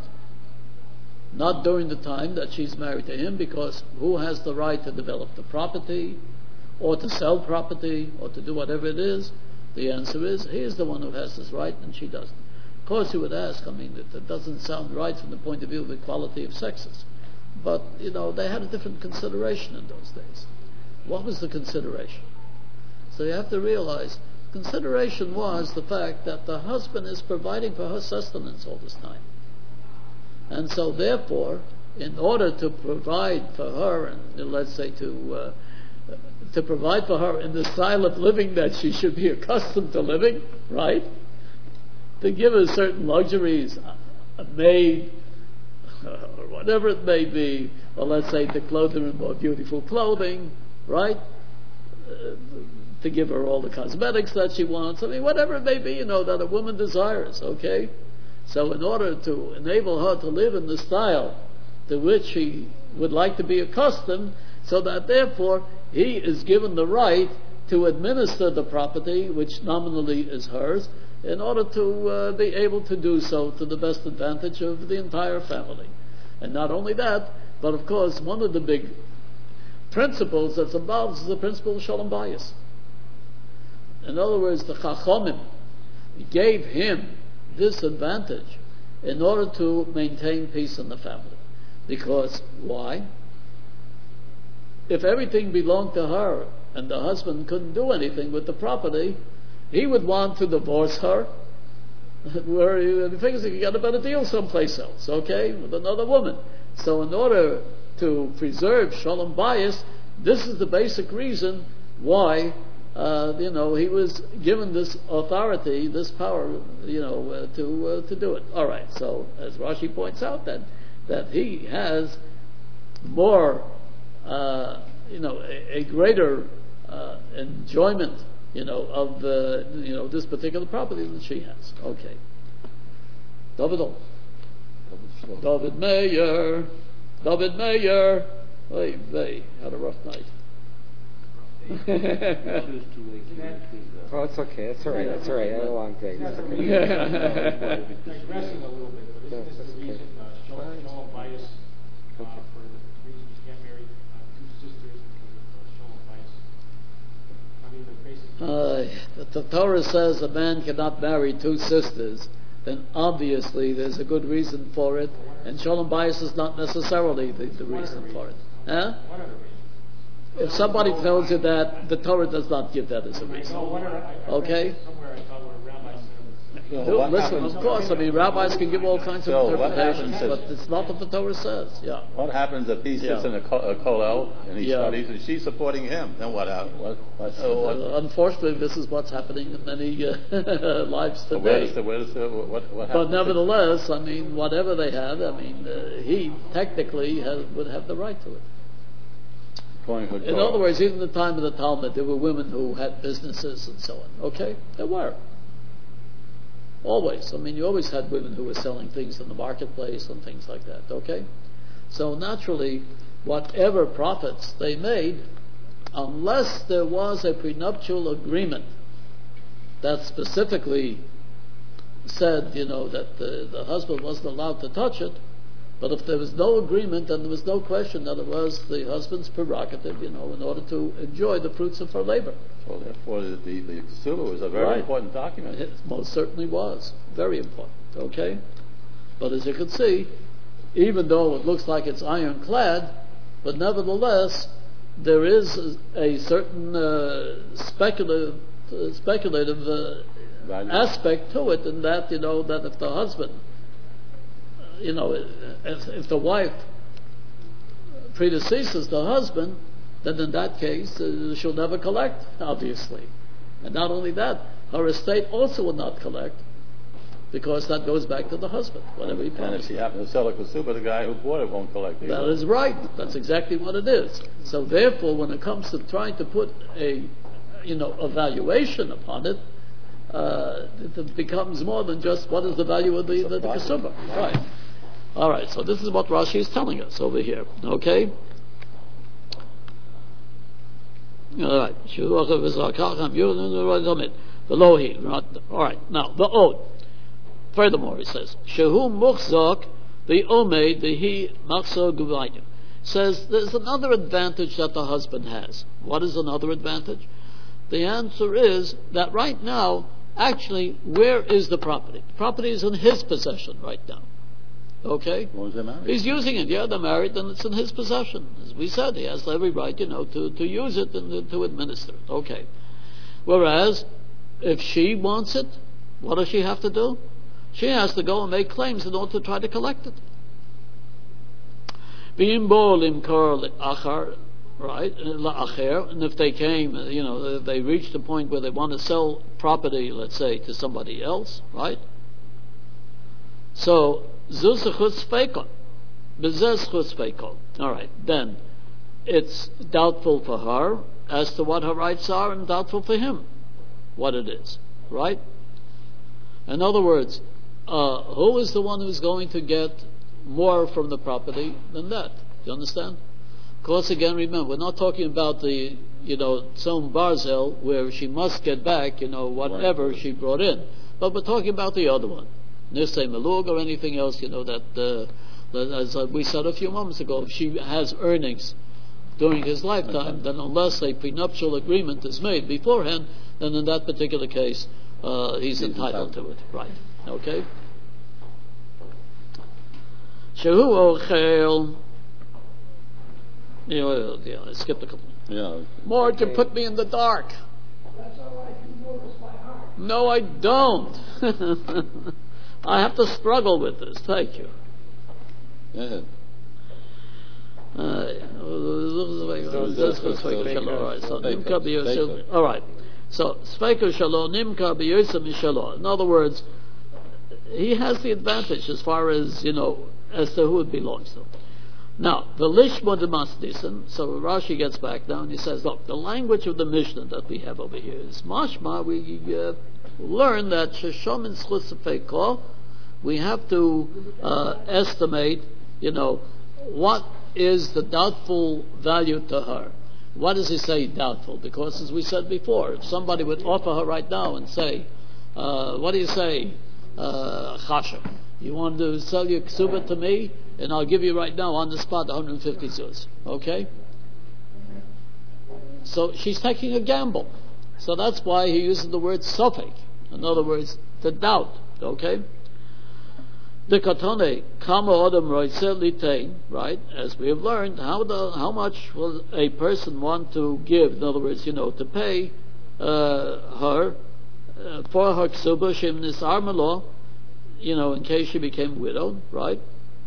Not during the time that she's married to him, because who has the right to develop the property, or to sell property, or to do whatever it is? The answer is, he is the one who has this right, and she doesn't. Of course you would ask, that doesn't sound right from the point of view of equality of sexes. But, they had a different consideration in those days. What was the consideration? So you have to realize, consideration was the fact that the husband is providing for her sustenance all this time. And so therefore, in order to provide for her, and let's say to provide for her in the style of living that she should be accustomed to living, right? To give her certain luxuries, a maid, or whatever it may be, or let's say to clothe her in more beautiful clothing, right? To give her all the cosmetics that she wants, whatever it may be, that a woman desires, okay? So in order to enable her to live in the style to which she would like to be accustomed, so that therefore he is given the right to administer the property, which nominally is hers, in order to be able to do so to the best advantage of the entire family. And not only that, but of course one of the big principles that's involved is the principle of Shalom Bayis. In other words, the Chachomim gave him this advantage in order to maintain peace in the family. Because, why? If everything belonged to her and the husband couldn't do anything with the property, he would want to divorce her, where he figures he could get a better deal someplace else, okay, with another woman. So in order to preserve Shalom Bayis, this is the basic reason why he was given this authority, this power, to do it. All right. So as Rashi points out, that he has more, a greater enjoyment, of this particular property than she has. Okay. David Meyer. Oy vey, had a rough night. Oh, it's okay. It's all right. It's all right. I had a long day. It's okay. Digressing a little bit, but isn't this the reason Shalom Bayis for the reason you can't marry two sisters because of Shalom Bayis? If the Torah says a man cannot marry two sisters, then obviously there's a good reason for it, and Shalom Bayis is not necessarily the reason for it. Huh? What other reason? If somebody tells you that, the Torah does not give that as a reason. Okay? Listen, of course, rabbis can give all kinds of interpretations, but it's not what the Torah says. Yeah. What happens if he sits in a kollel and he studies and she's supporting him? Then what happens? Unfortunately, this is what's happening in many lives today. What happens? But nevertheless, whatever they have, he technically would have the right to it. In other words, even in the time of the Talmud, there were women who had businesses and so on. Okay? There were. Always. You always had women who were selling things in the marketplace and things like that. Okay? So naturally, whatever profits they made, unless there was a prenuptial agreement that specifically said, that the husband wasn't allowed to touch it, but if there was no agreement, then there was no question that it was the husband's prerogative, in order to enjoy the fruits of her labor. So therefore, the Ksubah was a very important document. It most certainly was. Very important. Okay? But as you can see, even though it looks like it's ironclad, but nevertheless, there is a certain speculative aspect to it, in that, that if the husband, if the wife predeceases the husband, then in that case she'll never collect, obviously. And not only that, her estate also will not collect, because that goes back to the husband, whatever he promised. And if she happens to sell a Ksubah, the guy who bought it won't collect either. That is right. That's exactly what it is. So therefore, when it comes to trying to put a valuation upon it, it becomes more than just what is the value of the Ksubah. Right. All right, so this is what Rashi is telling us over here. Okay? All right. All right. Now, the Od. Furthermore, it says, Shehu muchzak the omed the machzor guvayim. Says there's another advantage that the husband has. What is another advantage? The answer is that right now, actually, where is the property? The property is in his possession right now. Okay? As long as they're married. He's using it. Yeah, they're married, then it's in his possession. As we said, he has every right, to use it and to administer it. Okay. Whereas, if she wants it, what does she have to do? She has to go and make claims in order to try to collect it. Right? And if they came, if they reached the point where they want to sell property, let's say, to somebody else, right? So, all right, then it's doubtful for her as to what her rights are, and doubtful for him what it is, right? In other words, who is the one who's going to get more from the property than that? Do you understand? Of course, again, remember, we're not talking about the, Tzom Barzel, where she must get back, whatever she brought in. But we're talking about the other one. Nisei Melug or anything else, that as we said a few moments ago, if she has earnings during his lifetime, then unless a prenuptial agreement is made beforehand, then in that particular case, he's entitled to it. Right. Okay? Shehu Ochel. I skipped a couple. Yeah. Mort, you put me in the dark. That's all right. You notice my heart. No, I don't. I have to struggle with this. Thank you. Yeah. All right. So, Sveiko Shalom, Nimka B'Yosem Mishalom. In other words, he has the advantage as far as, as to who it belongs to. Now, the Lishma de Masdisen, so Rashi gets back now and he says, look, the language of the Mishnah that we have over here is mashma. We learn that Sheshom in Schusafeiko, we have to estimate, what is the doubtful value to her. Why does he say doubtful? Because, as we said before, if somebody would offer her right now and say, what do you say, Chasha? You want to sell your Ksubah to me, and I'll give you right now on the spot 150 zuz. Okay? So she's taking a gamble. So that's why he uses the word sofek. In other words, to doubt. Okay? The katone kama adam roitze litain, right? As we have learned, how much will a person want to give? In other words, to pay her for her ksuba shem nisar malo, in case she became widowed, right?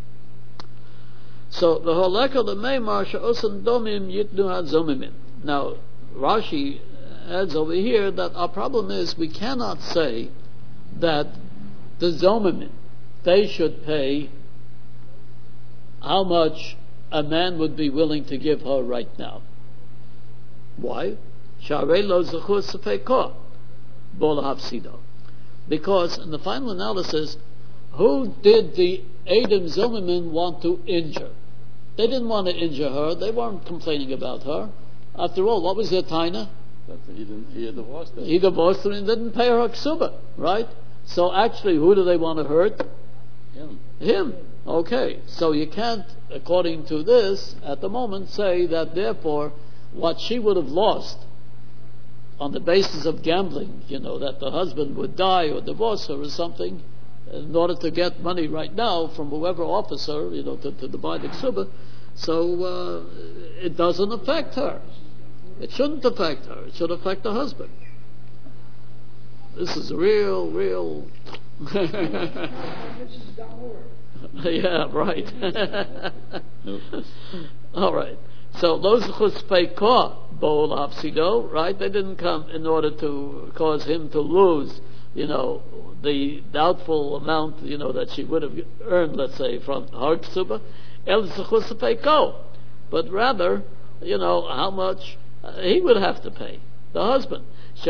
So the holeka the meimar she'osan domim yitnu hadzomimin. Now Rashi adds over here that our problem is we cannot say that the zomimin, they should pay how much a man would be willing to give her right now. Why? Because in the final analysis, who did the Edom Zomimin want to injure? They didn't want to injure her. They weren't complaining about her. After all, what was their taina? He divorced her. He divorced her and didn't pay her ksuba, right? So actually, who do they want to hurt? Him. Okay. So you can't, according to this, at the moment, say that therefore what she would have lost on the basis of gambling, that the husband would die or divorce her or something, in order to get money right now from whoever officer, to buy the ksuba, so it doesn't affect her. It shouldn't affect her. It should affect the husband. This is real. Yeah, right. All right. So those chutzpei koh bo'ul hafsido, right? They didn't come in order to cause him to lose, the doubtful amount, that she would have earned, let's say, from her ksuba. El chutzpei koh, but rather, how much he would have to pay, the husband.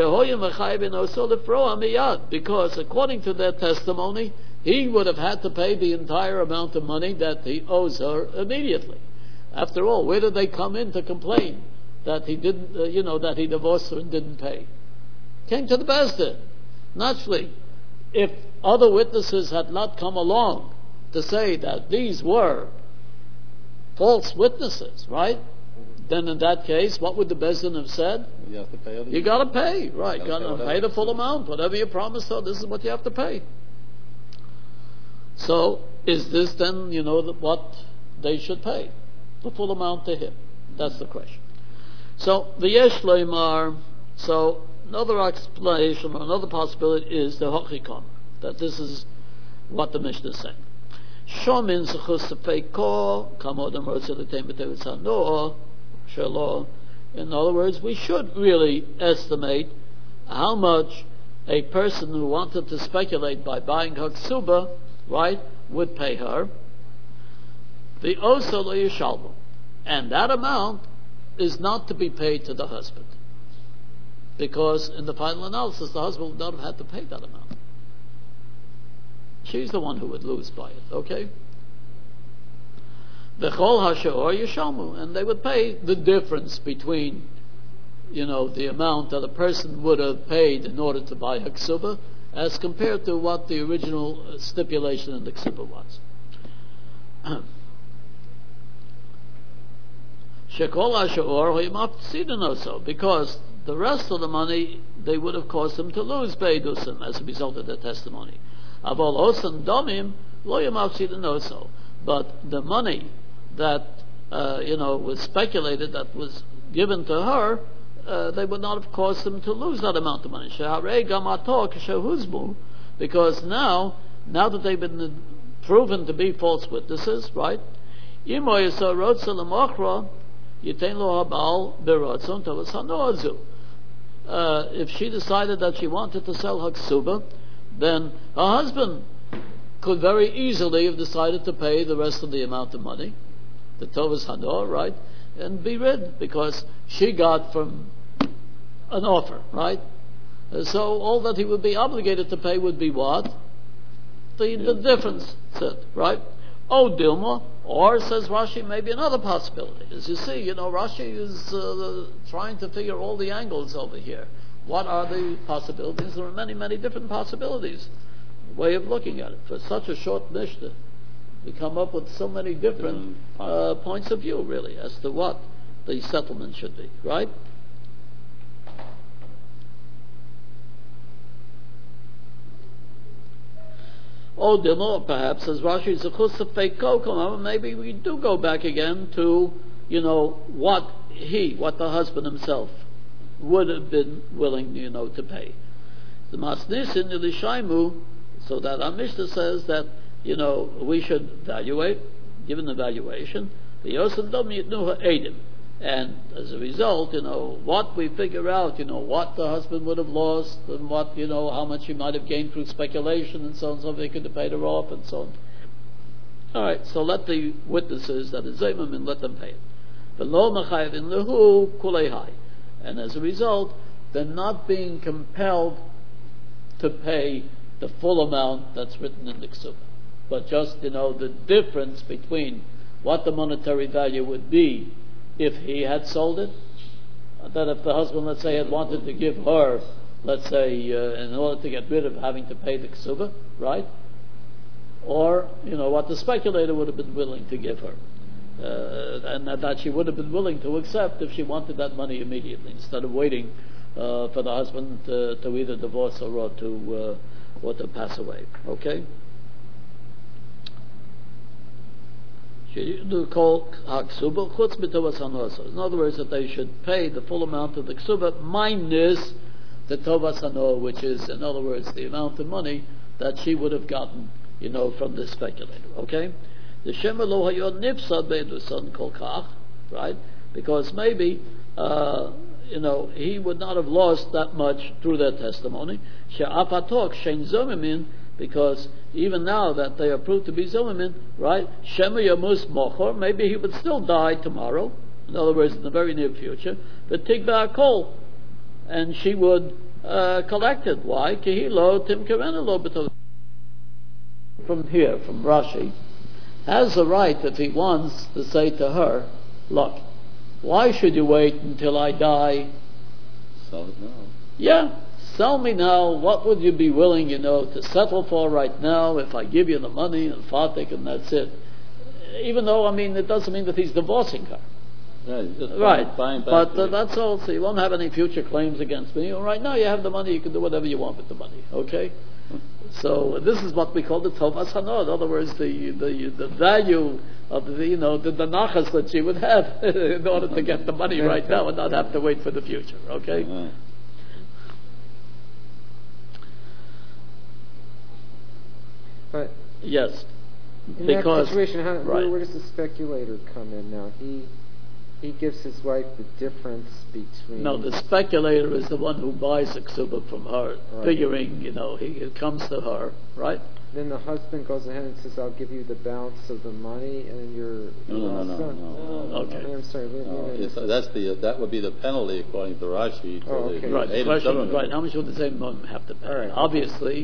Because according to their testimony, he would have had to pay the entire amount of money that he owes her immediately. After all, where did they come in to complain that he didn't, that he divorced her and didn't pay? Came to the Beis Din. Naturally, if other witnesses had not come along to say that these were false witnesses, right? Then in that case, what would the Beis Din have said? You have to pay. You got to pay, right? Got to pay the full amount. Whatever you promised her, this is what you have to pay. So, is this then, what they should pay? The full amount to him. That's the question. So, the Yesh Leimar, so another explanation or another possibility is the Hochikon, that this is what the Mishnah is saying. Shomin zechus kamodam rotzelitem b'tevitzano shelo. In other words, we should really estimate how much a person who wanted to speculate by buying her ksuba, right, would pay her. The oso lo yishalmu, and that amount is not to be paid to the husband, because in the final analysis, the husband would not have had to pay that amount. She's the one who would lose by it. Okay. V'chol hashor yishalmu, and they would pay the difference between, the amount that a person would have paid in order to buy a ksuba, as compared to what the original stipulation in the ksuba was. Shekol hashor hoyimapsidin also, because the rest of the money they would have caused them to lose beidusim as a result of their testimony. Aval osan domim lo yimapsidin also, but the money that was speculated, that was given to her, they would not have caused them to lose that amount of money. Because now that they've been proven to be false witnesses, right? If she decided that she wanted to sell her ksuba, then her husband could very easily have decided to pay the rest of the amount of money, the Tovas Hanor, right, and be rid, because she got from an offer, right? So all that he would be obligated to pay would be what? The difference, right? Oh, Dilma, or, says Rashi, maybe another possibility. As you see, Rashi is trying to figure all the angles over here. What are the possibilities? There are many, many different possibilities. Way of looking at it. For such a short Mishnah, we come up with so many different points of view, really, as to what the settlement should be, right? Oh, Dino, perhaps, as Rashi Zechus Feiko, maybe we do go back again to, what the husband himself would have been willing, to pay. The Masnisin Ilishaimu, so that our Mishnah says that, we should evaluate, given the valuation, the Yosef Dom Yitnuha Edim. And as a result, what we figure out, what the husband would have lost, and what, how much he might have gained through speculation, and so on, so they could have paid her off, and so on. All right, so let the witnesses that is Zayman, let them pay it. V'lo machayvin lehu kulei hai. And as a result, they're not being compelled to pay the full amount that's written in the Ksuba, but just, the difference between what the monetary value would be if he had sold it, that if the husband, let's say, had wanted to give her, let's say, in order to get rid of having to pay the ksuba, right? Or, what the speculator would have been willing to give her. And that she would have been willing to accept if she wanted that money immediately, instead of waiting for the husband to either divorce or to pass away. Okay? In other words, that they should pay the full amount of the ksuba minus the tovas hanoah, which is, in other words, the amount of money that she would have gotten, from the speculator. Okay, the shema lo hayon nifsad beidusan kol kach, right? Because maybe, he would not have lost that much through their testimony. She'apatok shein zomimin. Because even now that they are proved to be zomimin, right? Shema yamus mochor, maybe he would still die tomorrow. In other words, in the very near future. But tigba kol, and she would collect it. Why? Kihilo tim karenalo. From here, from Rashi, has the right, if he wants, to say to her, "Look, why should you wait until I die?" Sell it now. Yeah. Tell me now, what would you be willing, to settle for right now if I give you the money and fatik and that's it? Even though, it doesn't mean that he's divorcing her. Yeah, just right. buying back But that's all. So you won't have any future claims against me. Right now you have the money, you can do whatever you want with the money. Okay? So this is what we call the tovas hanoah. In other words, the value of the nachas that she would have in order to get the money right now and not have to wait for the future. Okay? Yeah. But yes, in because that situation, right. where does the speculator come in now? He gives his wife the difference between... No, the speculator is the one who buys the ksuba from her, right. figuring, it comes to her, right? Then the husband goes ahead and says, "I'll give you the balance of the money," and you're... No. Okay. I'm sorry. That would be the penalty according to Rashi. Right. The question, right. How much would the same mom have to pay? Right. Obviously,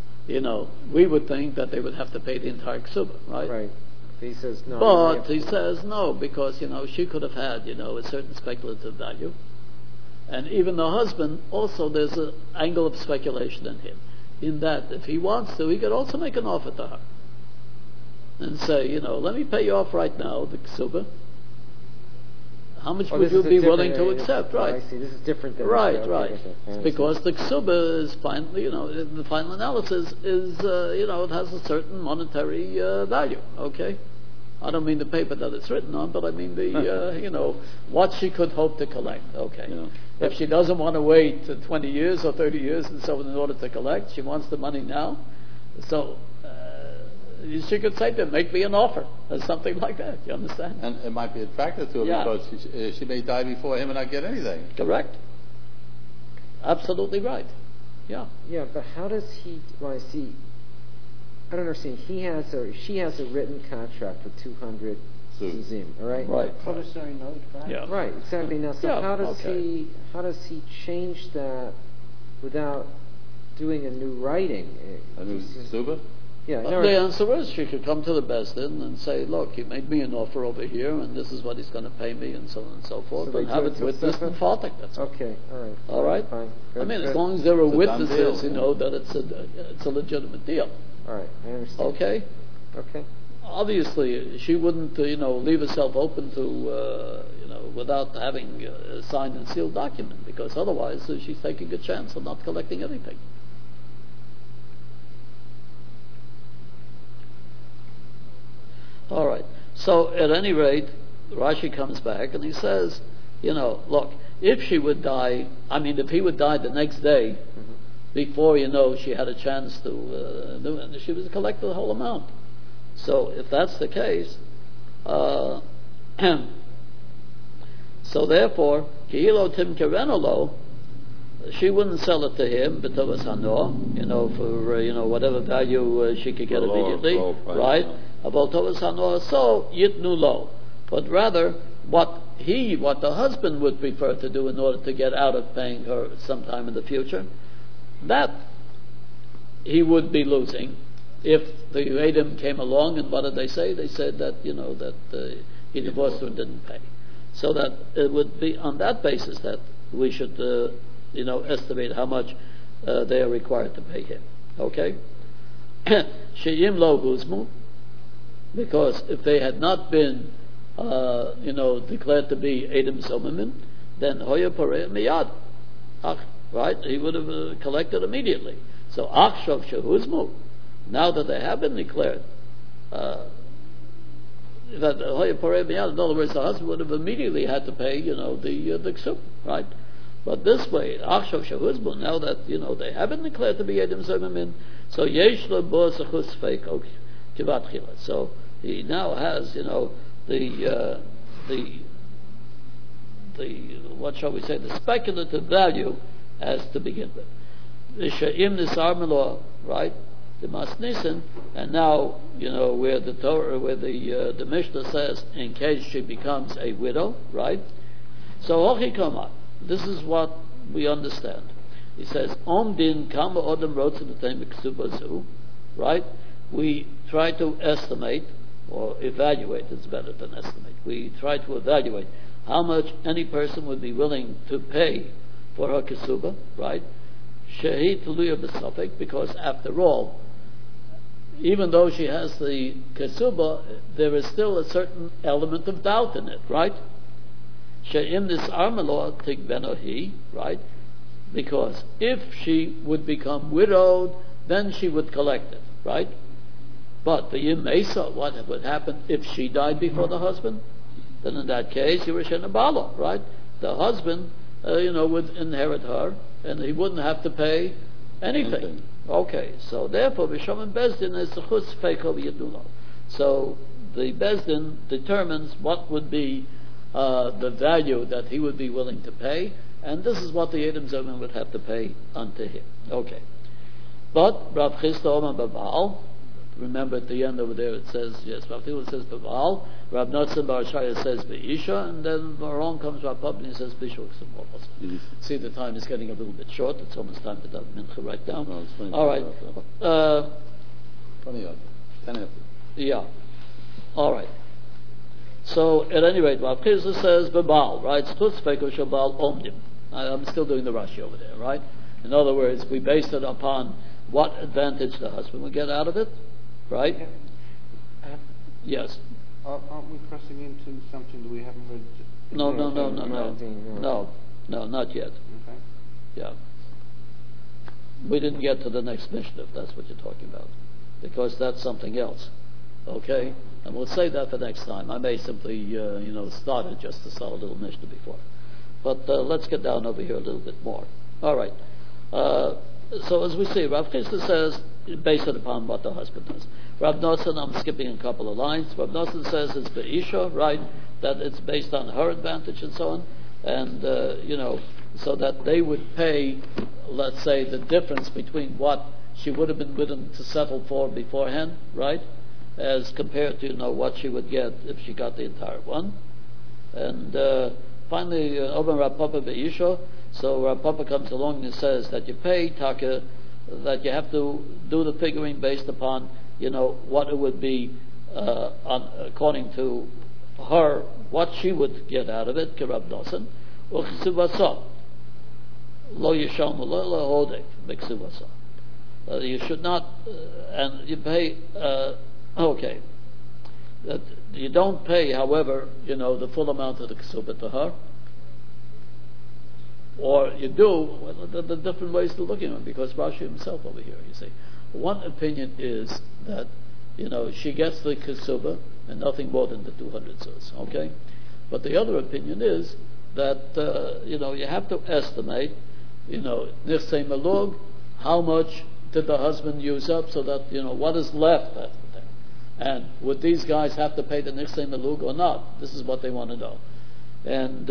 we would think that they would have to pay the entire ksuba, right? Right. He says no. But he says no, because, she could have had, a certain speculative value. And even the husband, also there's an angle of speculation in him. In that, if he wants to, he could also make an offer to her. And say, let me pay you off right now, the ksuba. How much would you be willing to accept? Right. I see. This is different than... Right. Because the ksuba is finally, the final analysis is, it has a certain monetary value. Okay? I don't mean the paper that it's written on, but I mean the, what she could hope to collect. Okay. Yeah. If she doesn't want to wait 20 years or 30 years and so on in order to collect, she wants the money now. So, she could say to him, "Make me an offer," or something like that. You understand? And it might be attractive to her because she may die before him and not get anything. Correct. Absolutely right. Yeah. Yeah, but how does he? Well, I see. I don't understand. She has a written contract for 200 zuzim. All right. Right. Promissory note, right? Yeah. Right. Exactly. Now, so how does he change that without doing a new writing? A new ksuba? Yeah. The answer is she could come to the Beis Din and say, "Look, he made me an offer over here, and this is what he's going to pay me," and so on and so forth, and have it witnessed and fatik. That's all. Okay. All right. All right. Fine. Good, as long as there are witnesses, that it's a legitimate deal. All right. I understand. Okay. Okay. Obviously, she wouldn't, leave herself open to, without having a signed and sealed document, because otherwise she's taking a chance of not collecting anything. All right. So at any rate, Rashi comes back and he says, look, if she would die, if he would die the next day, before she had a chance to, she was collect the whole amount. So if that's the case, so therefore, Kihilo Tim Kerenolo, she wouldn't sell it to him, B'tovas Hanor, for whatever value she could get immediately, right? About Tovas Hanor, so Yitnu Lo. But rather, what the husband would prefer to do in order to get out of paying her sometime in the future, that he would be losing if the Yedim came along, and what did they say? They said that he divorced her and didn't pay. So that it would be on that basis that we should estimate how much they are required to pay him. Okay? She'im lo guzmu, because if they had not been declared to be Edom Zomimim, then hoya pareh miyad. Right? He would have collected immediately. So achshav shehuzmu, now that they have been declared, that hoya pareh miyad, in other words, the husband would have immediately had to pay, the ksub, right? But this way, achshav shehuzmu, now that they have been declared to be Edom Zomimim, so yesh lo bo zechus feiko kivat chila. So he now has, the what shall we say, the speculative value as to begin with. The Sha'im Nisar Melo, right? The Masnisin, and now, where the Torah, where the Mishnah says, in case she becomes a widow, right? So, Hochi Kama, this is what we understand. He says, Omdin Kama Odom Rotz in the time Ksubazu, right? We try to estimate, or evaluate, it's better than estimate. We try to evaluate how much any person would be willing to pay for her kesuba, right? Shehi Tuluya B'Safek, because after all, even though she has the kesuba, there is still a certain element of doubt in it, right? She'im this armalo tigbenohi, right? Because if she would become widowed, then she would collect it, right? But the Mesa, what would happen if she died before the husband? Then in that case, you were Shenabala, right? The husband, would inherit her, and he wouldn't have to pay anything. Okay, so therefore, B'Shomim Bezdin is the Chus Feiko V'Yedulo. So the Bezdin determines what would be the value that he would be willing to pay, and this is what the Edom Zomim would have to pay unto him. Okay. But Rav Chisda Omer Baval, remember at the end over there it says, yes, Rav Chisda says Baval, Rav Notzen Bar Shaya says Be'isha, and then along comes Rav Papa and he says Bishuk. See, the time is getting a little bit short. It's almost time to have Mincha right down. All right. 10 yeah. All right. So, at any rate, Rav Chisda says Babal, right? Stutz Feko Shabal Omdim. I'm still doing the Rashi over there, right? In other words, we based it upon what advantage the husband would get out of it, right? Yes. Aren't we pressing into something that we haven't read? No, not yet. Okay. Yeah. We didn't get to the next Mishnah, if that's what you're talking about, because that's something else. Okay? And we'll save that for next time. I may simply, start it just to sell a little Mishnah before. But let's get down over here a little bit more. All right. So as we see, Rav Chisda says, based it upon what the husband does. Rav Nosson, I'm skipping a couple of lines. Rav Nosson says it's Be'isha, right? That it's based on her advantage and so on. And, so that they would pay, let's say, the difference between what she would have been willing to settle for beforehand, right? As compared to, what she would get if she got the entire one. And finally, Oben Rav Papa Be'isha. So Rav Papa comes along and says that you pay Taka, that you have to do the figuring based upon, what it would be according to her, what she would get out of it, Kerab Nosson. Lo yisham lo hodek b'ksuvasa. You should not, and you pay. Okay, that you don't pay, however, the full amount of the ksuba to her, or you do. Well, the different ways to look at it, because Rashi himself over here, you see, one opinion is that she gets the ksuba, and nothing more than the 200 zuz. Okay, but the other opinion is that you have to estimate, nichsei malug, how much did the husband use up, so that what is left after that, and would these guys have to pay the nichsei malug or not? This is what they want to know, and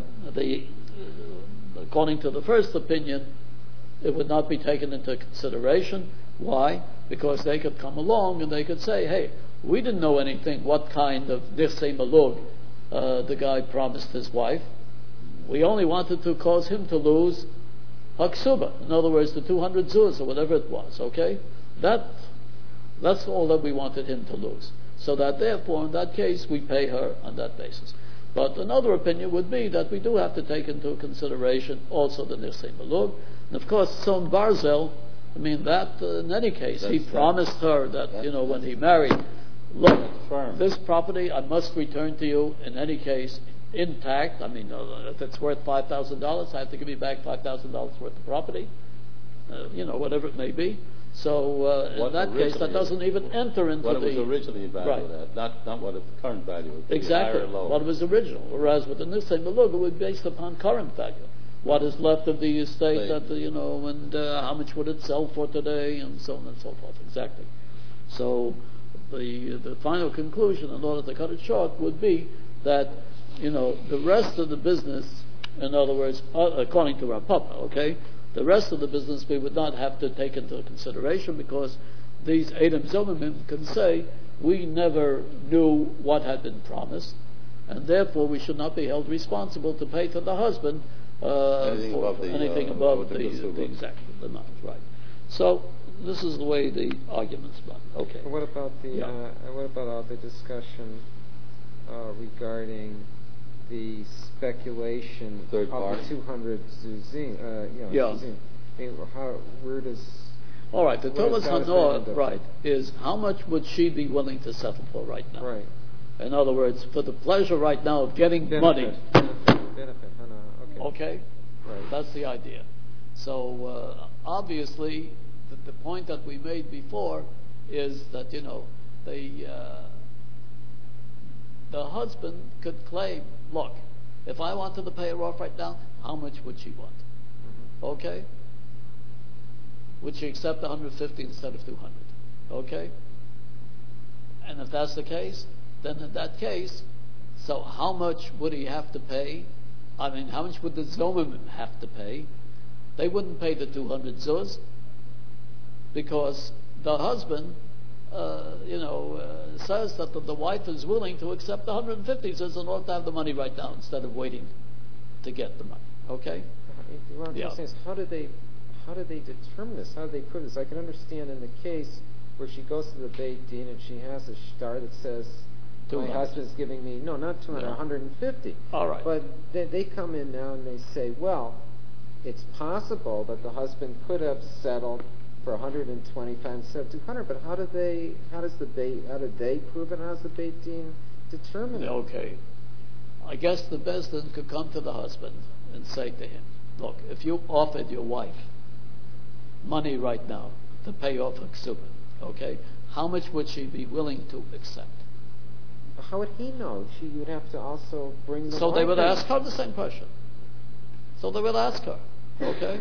according to the first opinion, it would not be taken into consideration. Why? Because they could come along and they could say, hey, we didn't know anything what kind of nichsei malug the guy promised his wife. We only wanted to cause him to lose haksuba. In other words, the 200 zuz or whatever it was. Okay, that's all that we wanted him to lose. So that therefore, in that case, we pay her on that basis. But another opinion would be that we do have to take into consideration also the nichsei malug. And of course, son barzel, that in any case, he promised her that, when he married, look, this property I must return to you in any case intact. If it's worth $5,000, I have to give you back $5,000 worth of property, whatever it may be. So in that case, that doesn't even enter into what it was originally valued at, not what its current value would be. Exactly, higher or lower. what was original. Whereas with the nichsei malug, it would be based upon current value. What is left of the estate, and how much would it sell for today, and so on and so forth. Exactly. So the final conclusion, in order to cut it short, would be that the rest of the business, in other words, according to Rav Papa, okay, the rest of the business we would not have to take into consideration, because these Edom Zomimim can say we never knew what had been promised, and therefore we should not be held responsible to pay to the husband anything above the exact amount. Right. So this is the way the arguments run. Okay. What about all the discussion regarding the speculation Third of party? the 200 zuzim? Zuzim. Where does? All right. The Tovas Hanor, right, is how much would she be willing to settle for right now? Right. In other words, for the pleasure right now of getting money. Benefit. Okay. Right. That's the idea. So obviously, the point that we made before is that the husband could claim, look, if I wanted to pay her off right now, how much would she want? Mm-hmm. Okay. Would she accept 150 instead of 200? Okay. And if that's the case, then in that case, so how much would he have to pay? How much would the Zomim have to pay? They wouldn't pay the 200 zuz, because the husband, says that the wife is willing to accept 150 zuz in order to have the money right now instead of waiting to get the money. Okay? What I'm saying is, how do they determine this? How do they prove this? I can understand in the case where she goes to the Beit Din and she has a shtar that says, my husband's giving me, no, not 200, 150. All right. But they come in now and they say, well, it's possible that the husband could have settled for 125 instead of 200, but how do they prove it? How does the Beit Din determine it? Okay. I guess the Beis Din could come to the husband and say to him, look, if you offered your wife money right now to pay off a ksuba, okay, how much would she be willing to accept? How would he know? She would have to also bring the. So they would ask her the same question. So they would ask her, okay?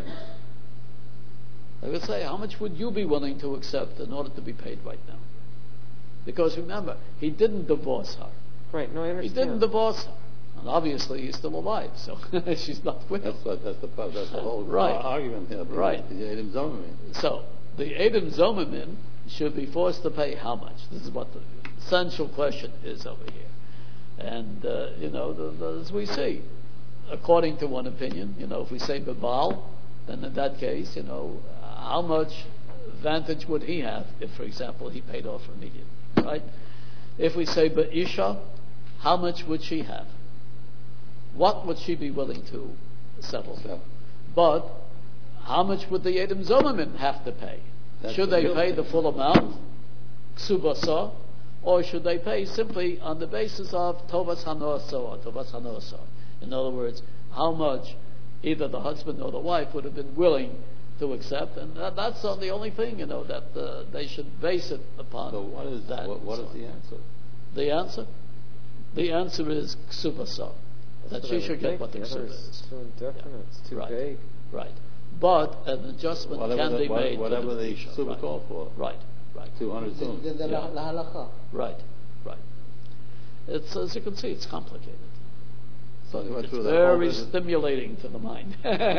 They would say, how much would you be willing to accept in order to be paid right now? Because remember, he didn't divorce her. Right, no, I understand. He didn't divorce her. And obviously he's still alive, so she's not with him. That's the whole argument here. Right. The Edom Zomimim. So the Edom Zomimim should be forced to pay how much? This is what the essential question is over here. And, as we see, according to one opinion, if we say Babal, then in that case, how much advantage would he have if, for example, he paid off immediately, right? If we say Ba'isha, how much would she have? What would she be willing to settle for? But how much would the Edom Zomimim have to pay? Should they pay the full amount, Ksubasa, or should they pay simply on the basis of Tovas Hanoso or Tovas Hanoso? In other words, how much either the husband or the wife would have been willing to accept, and that's the only thing, that they should base it upon. So what is that? What is the answer? The answer? The answer is ksuba so. That she should get what the ksuba is. It's too indefinite. It's too vague. Right. But an adjustment can be made. Whatever the ksuba called for. Right. 200 soon. The halacha. Right. It's, as you can see, it's complicated. But So it's very stimulating to the mind.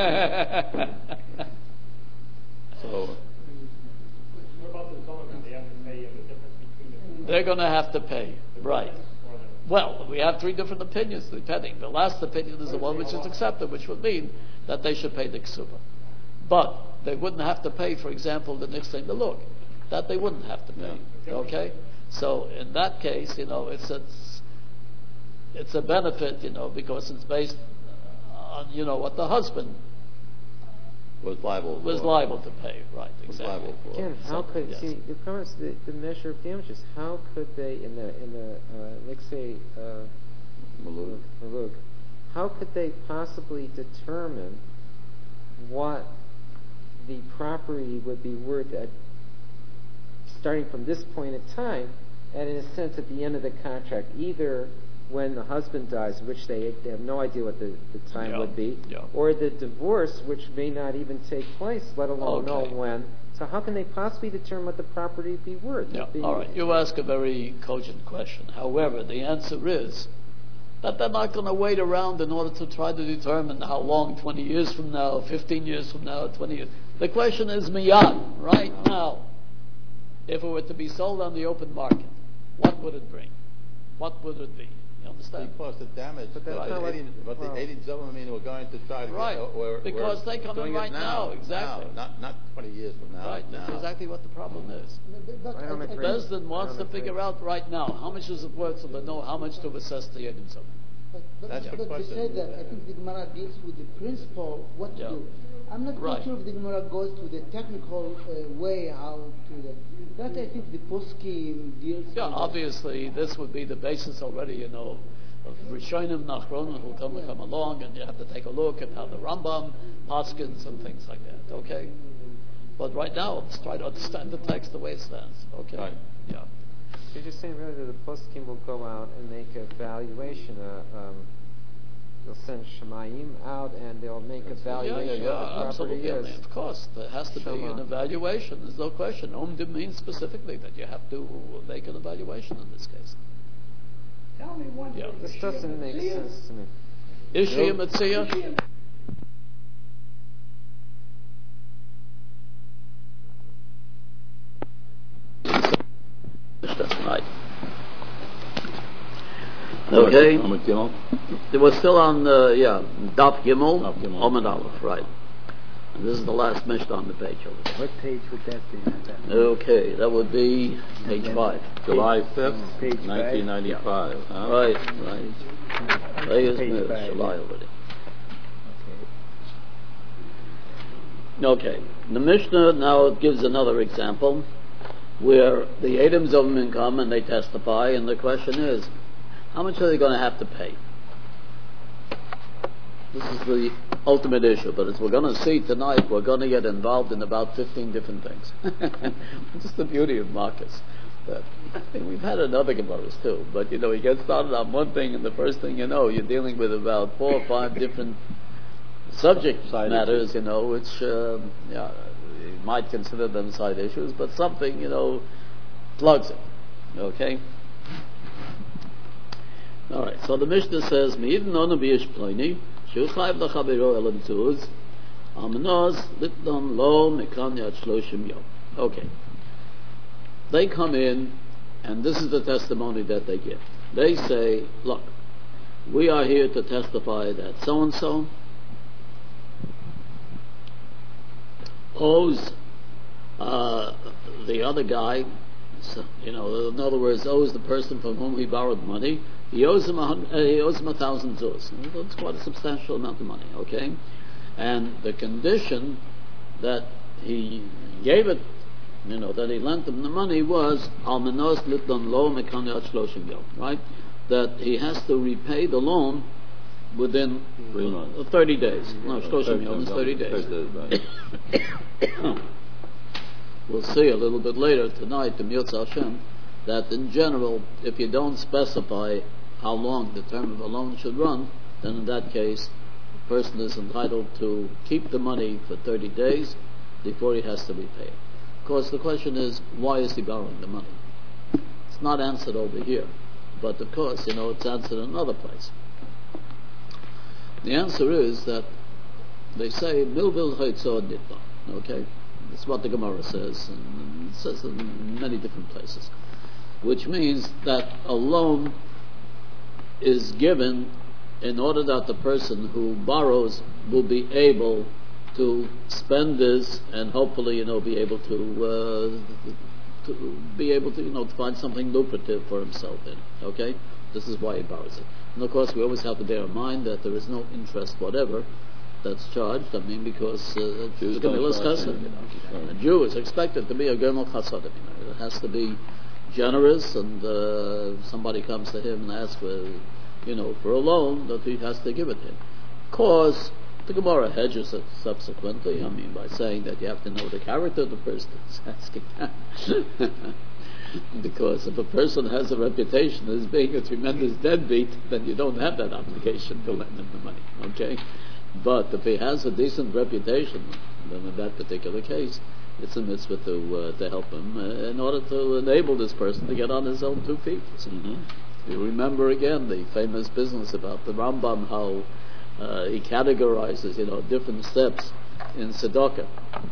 So What about the Zohar? They have to pay the difference between they're going to have to pay. Right. Well, we have three different opinions depending. The last opinion is the one which is accepted, which would mean that they should pay the ksuba. But they wouldn't have to pay, for example, the next thing to look. That they wouldn't have to pay. Okay? So in that case, it's a benefit, because it's based on, what the husband was liable to pay. Right, exactly. Again, how could yes. the premise, the measure of damages? How could they in the let's say Maluk, how could they possibly determine what the property would be worth starting from this point in time, and in a sense at the end of the contract, either when the husband dies, which they have no idea what the time would be, or the divorce, which may not even take place, let alone know when. So how can they possibly determine what the property would be worth? All right, you ask a very cogent question. However, the answer is that they're not going to wait around in order to try to determine how long, 20 years from now, 15 years from now, 20 years. The question is miyad, right now. If it were to be sold on the open market, what would it bring? What would it be? You understand? Because the damage, but the 80 Zomim were going to try to because they come in right now, exactly. Not 20 years from now. Right, that's exactly what the problem is. Bezdin wants to figure out right now how much is it worth, so they know how much to assess the 80 Zomim. But besides that, I think the Gemara deals with the principle, what to do. I'm not quite sure if the Gemara goes to the technical way how to do that. I think the poskim deals with obviously, this would be the basis already, of Rishonim, Nachronim who come along, and you have to take a look at how the Rambam paskins and things like that, okay? But right now, let's try to understand the text the way it stands, okay? Right. Yeah. You're just saying really that the poskim will go out and make a valuation. They'll send shemayim out and they'll make a valuation of the property. Absolutely. Of course, there has to be an evaluation. There's no question. Omdim means specifically that you have to make an evaluation in this case. Tell me one thing. This doesn't make sense to me. Ishia Metzia? That's right. Okay. It was still on, Daf Gimel, Omid Aleph, right. And this is the last Mishnah on the page. What page would that be? Okay, that would be page 5. July 5th, page 1995. Huh? Right. July already. Okay. The Mishnah now gives another example where the Edom Zomim come and they testify, and the question is, how much are they going to have to pay? This is the ultimate issue, but as we're going to see tonight, we're going to get involved in about 15 different things. Just the beauty of Marcus. We've had it in other Gemaras too, but you get started on one thing, and the first thing you know, you're dealing with about 4 or 5 different subject matters, which, you might consider them side issues, but something, plugs it. Okay? All right, so the Mishnah says, "Me'idin onu b'yish ploni, shu chayv l'chaviro elam tuz, almanoz litnon lo mekan yad shloshim yom." Okay. They come in, and this is the testimony that they give. They say, "Look, we are here to testify that so-and-so owes the other guy, in other words, owes the person from whom he borrowed money. He owes him 1,000 zuz. That's quite a substantial amount of money, okay? And the condition that he gave it, that he lent him the money was almanos litlon lo mekan yad shloshim yom, right? That he has to repay the loan within 30 days. No, shloshim yom is 30 days. We'll see a little bit later tonight, the Mirza Hashem, that in general, if you don't specify how long the term of a loan should run, then in that case, the person is entitled to keep the money for 30 days before he has to repay it. Of course, the question is, why is he borrowing the money? It's not answered over here, but of course, it's answered in another place. The answer is that they say, Milvil Haitzod Nitba. Okay? That's what the Gemara says, and it says it in many different places. Which means that a loan is given in order that the person who borrows will be able to spend this and hopefully, be able to find something lucrative for himself in. Okay? This is why he borrows it. And of course, we always have to bear in mind that there is no interest whatever that's charged. because Jews Gemilas Chesed. A Jew is expected to be a Gemel Chesed. It has to be generous, and somebody comes to him and asks for, for a loan, that he has to give it to him. Of course, the Gemara hedges it subsequently. By saying that you have to know the character of the person that's asking that. Because if a person has a reputation as being a tremendous deadbeat, then you don't have that obligation to lend him the money. Okay? But if he has a decent reputation, then in that particular case, it's a mitzvah to help him in order to enable this person to get on his own 2 feet. You remember again the famous business about the Rambam, how he categorizes, different steps in tzedakah.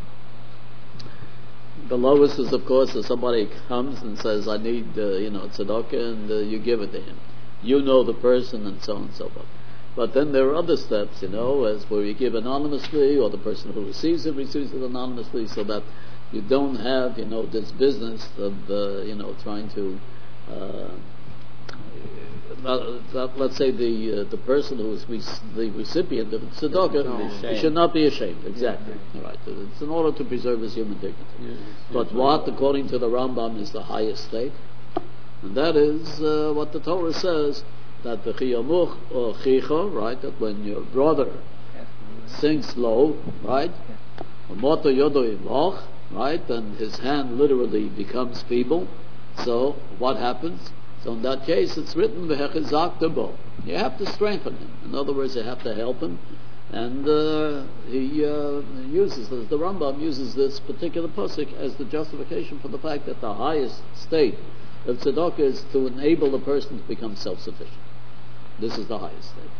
The lowest is, of course, if somebody comes and says, I need, tzedakah, and you give it to him. You know the person, and so on and so forth. But then there are other steps, as where you give anonymously, or the person who receives it anonymously, so that you don't have, this business of, trying to, let's say the person who is the recipient of tzedakah should not be ashamed. Exactly. All right. It's in order to preserve his human dignity. But what, according to the Rambam, is the highest state? And that is what the Torah says, that the chiyamuch or chicha, right, that when your brother sinks low, right, moto yodo ivach, right, and his hand literally becomes feeble. So what happens? So in that case, it's written v'hechizak debo. You have to strengthen him. In other words, you have to help him, and he uses this. The Rambam uses this particular pasuk as the justification for the fact that the highest state of tzedakah is to enable the person to become self-sufficient. This is the highest state.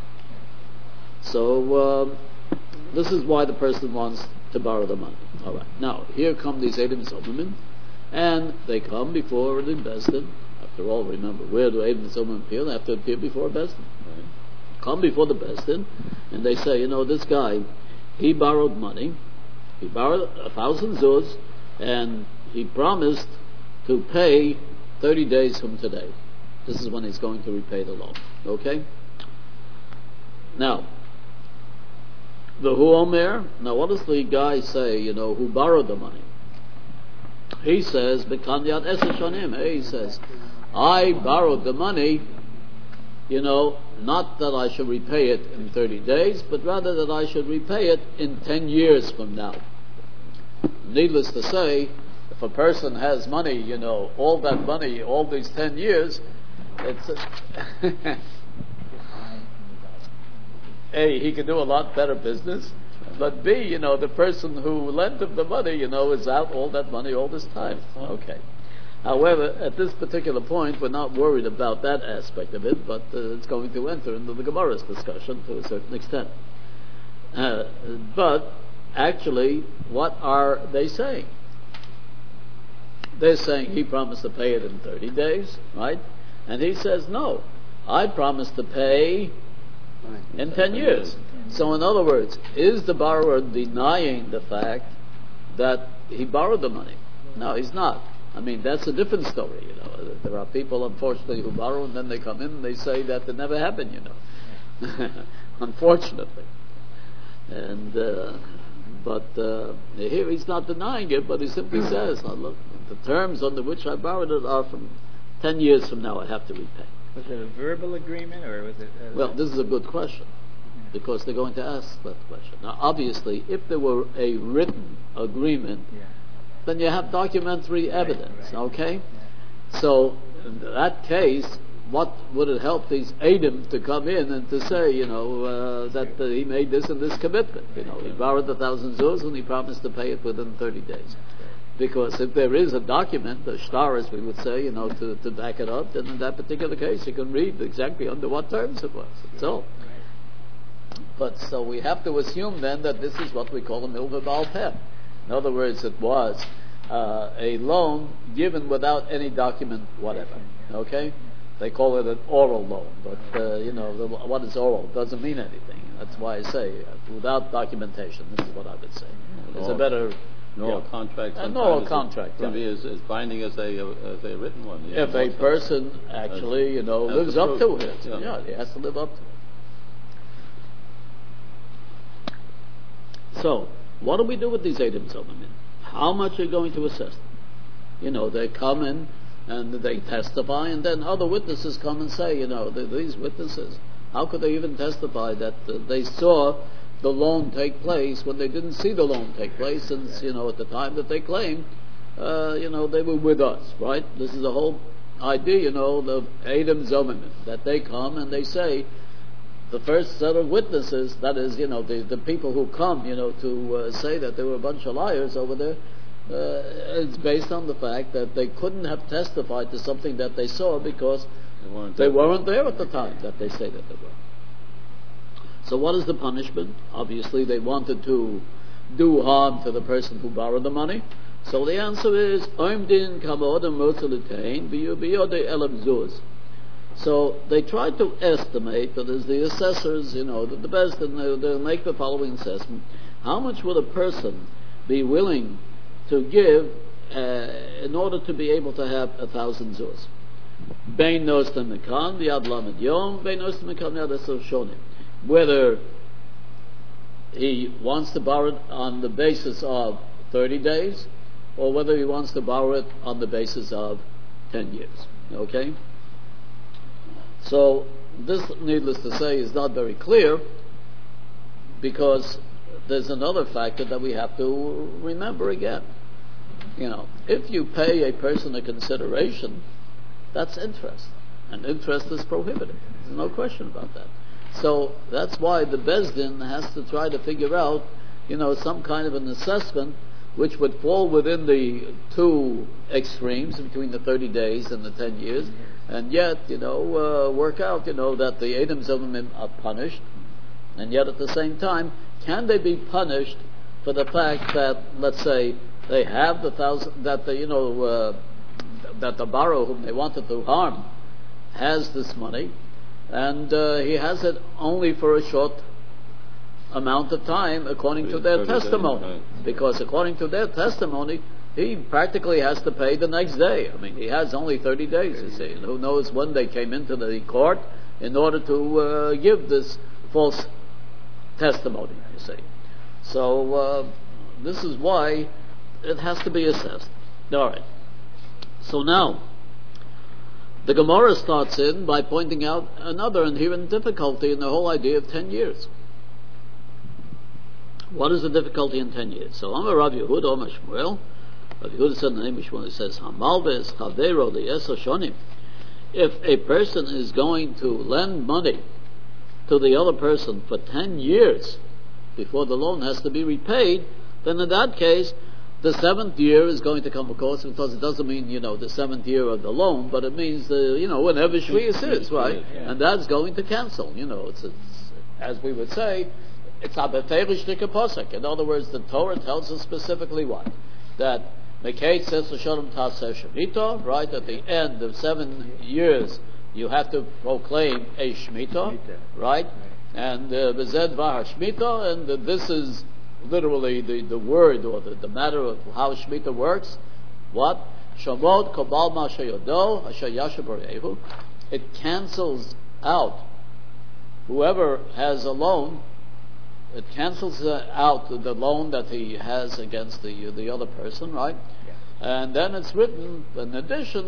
So this is why the person wants to borrow the money. All right. Now here come these Eidim Zomim, and they come before the Beis Din. After all, remember, where do Eidim Zomim appear? They have to appear before Beis Din. Right? Come before the Beis Din, and they say, this guy, he borrowed money. He borrowed 1,000 zuz, and he promised to pay 30 days from today. This is when he's going to repay the loan. Okay? Now, the Hu Omer, now what does the guy say, who borrowed the money? He says, B'kanyat Eser Shonim. He says, I borrowed the money, not that I should repay it in 30 days, but rather that I should repay it in 10 years from now. Needless to say, if a person has money, all that money, all these 10 years, it's A, he can do a lot better business, but B, the person who lent him the money, is out all that money all this time. Okay. However, at this particular point, we're not worried about that aspect of it, but it's going to enter into the Gemara's discussion to a certain extent. But actually, what are they saying? They're saying he promised to pay it in 30 days, right? And he says, no, I promised to pay in 10 years. So in other words, is the borrower denying the fact that he borrowed the money? No, he's not. That's a different story, There are people, unfortunately, who borrow and then they come in and they say that it never happened, Unfortunately. And, but here he's not denying it, but he simply says, look, the terms under which I borrowed it are from 10 years from now I have to repay. Was it a verbal agreement, or was it... Well, this is a good question, because they're going to ask that question. Now, obviously, if there were a written agreement, then you have documentary evidence, okay? So in that case, what would it help these Edom to come in and to say, that he made this and this commitment? He borrowed 1,000 zuz and he promised to pay it within 30 days. Because if there is a document, a shtar, as we would say, to back it up, then in that particular case you can read exactly under what terms it was. That's all. But so we have to assume then that this is what we call a milva bal peh. In other words, it was a loan given without any document whatever. Okay? They call it an oral loan, but what is oral? It doesn't mean anything. That's why I say without documentation. This is what I would say. It's a better oral contract. An oral contract can be as binding as a written one. If a person actually lives up to it, he has to live up to it. So, what do we do with these Edom Zomim? How much are you going to assess them? They come in and they testify, and then other witnesses come and say, these witnesses, how could they even testify that they saw the loan take place when they didn't see the loan take place, since, at the time that they claim, they were with us, right? This is the whole idea, the Edom Zomim, that they come and they say, the first set of witnesses, that is, the people who come, to say that there were a bunch of liars over there, it's based on the fact that they couldn't have testified to something that they saw because they weren't there at the time that they say that they were. So what is the punishment? Obviously they wanted to do harm to the person who borrowed the money. So the answer is Oimdin Kamod and Motzulitain Biyode Elam Zuz. So they tried to estimate, that is the assessors, the best, and they'll make the following assessment. How much would a person be willing to give in order to be able to have 1,000 zuz? Bein nostem mekan v'yad lamed yom, bein nostem mekan v'yad esor shonim. Whether he wants to borrow it on the basis of 30 days, or whether he wants to borrow it on the basis of 10 years. Okay? So this, needless to say, is not very clear, because there's another factor that we have to remember again. If you pay a person a consideration, that's interest, and interest is prohibited. There's no question about that. So that's why the Beis Din has to try to figure out, some kind of an assessment which would fall within the two extremes, between the 30 days and the 10 years, and yet, work out, that the Edom Zomim are punished, and yet at the same time, can they be punished for the fact that, let's say, they have the 1,000, that that the borrower whom they wanted to harm has this money, and he has it only for a short amount of time according to their testimony. Because according to their testimony, he practically has to pay the next day. I mean, he has only 30 days, you see. And who knows when they came into the court in order to give this false testimony, you see. So this is why it has to be assessed. All right. So now, the Gemara starts in by pointing out another inherent difficulty in the whole idea of 10 years. What is the difficulty in 10 years? So, Amar Rav Yehuda, Amar Shmuel. Rav Yehuda said in the name of Shmuel, he says, Hamalves Chavero Li'eser Shonim. If a person is going to lend money to the other person for 10 years before the loan has to be repaid, then in that case, the 7th year is going to come, of course, because it doesn't mean, the 7th year of the loan, but it means, whenever Shvius is, right? Yeah. And that's going to cancel, it's as we would say, it's a beferish posek. In other words, the Torah tells us specifically what? That Mekei says L'sholem Taseh Shemitah, right? At the end of 7 years, you have to proclaim a Shemitah, right? And B'zed Vahar Shemitah, and this is literally the word or the matter of how Shemitah works. What? Shamot Kabal Ma Sheyodo Asher Yasher Barehu. It cancels out whoever has a loan. It cancels out the loan that he has against the other person, right? Yeah. And then it's written, in addition,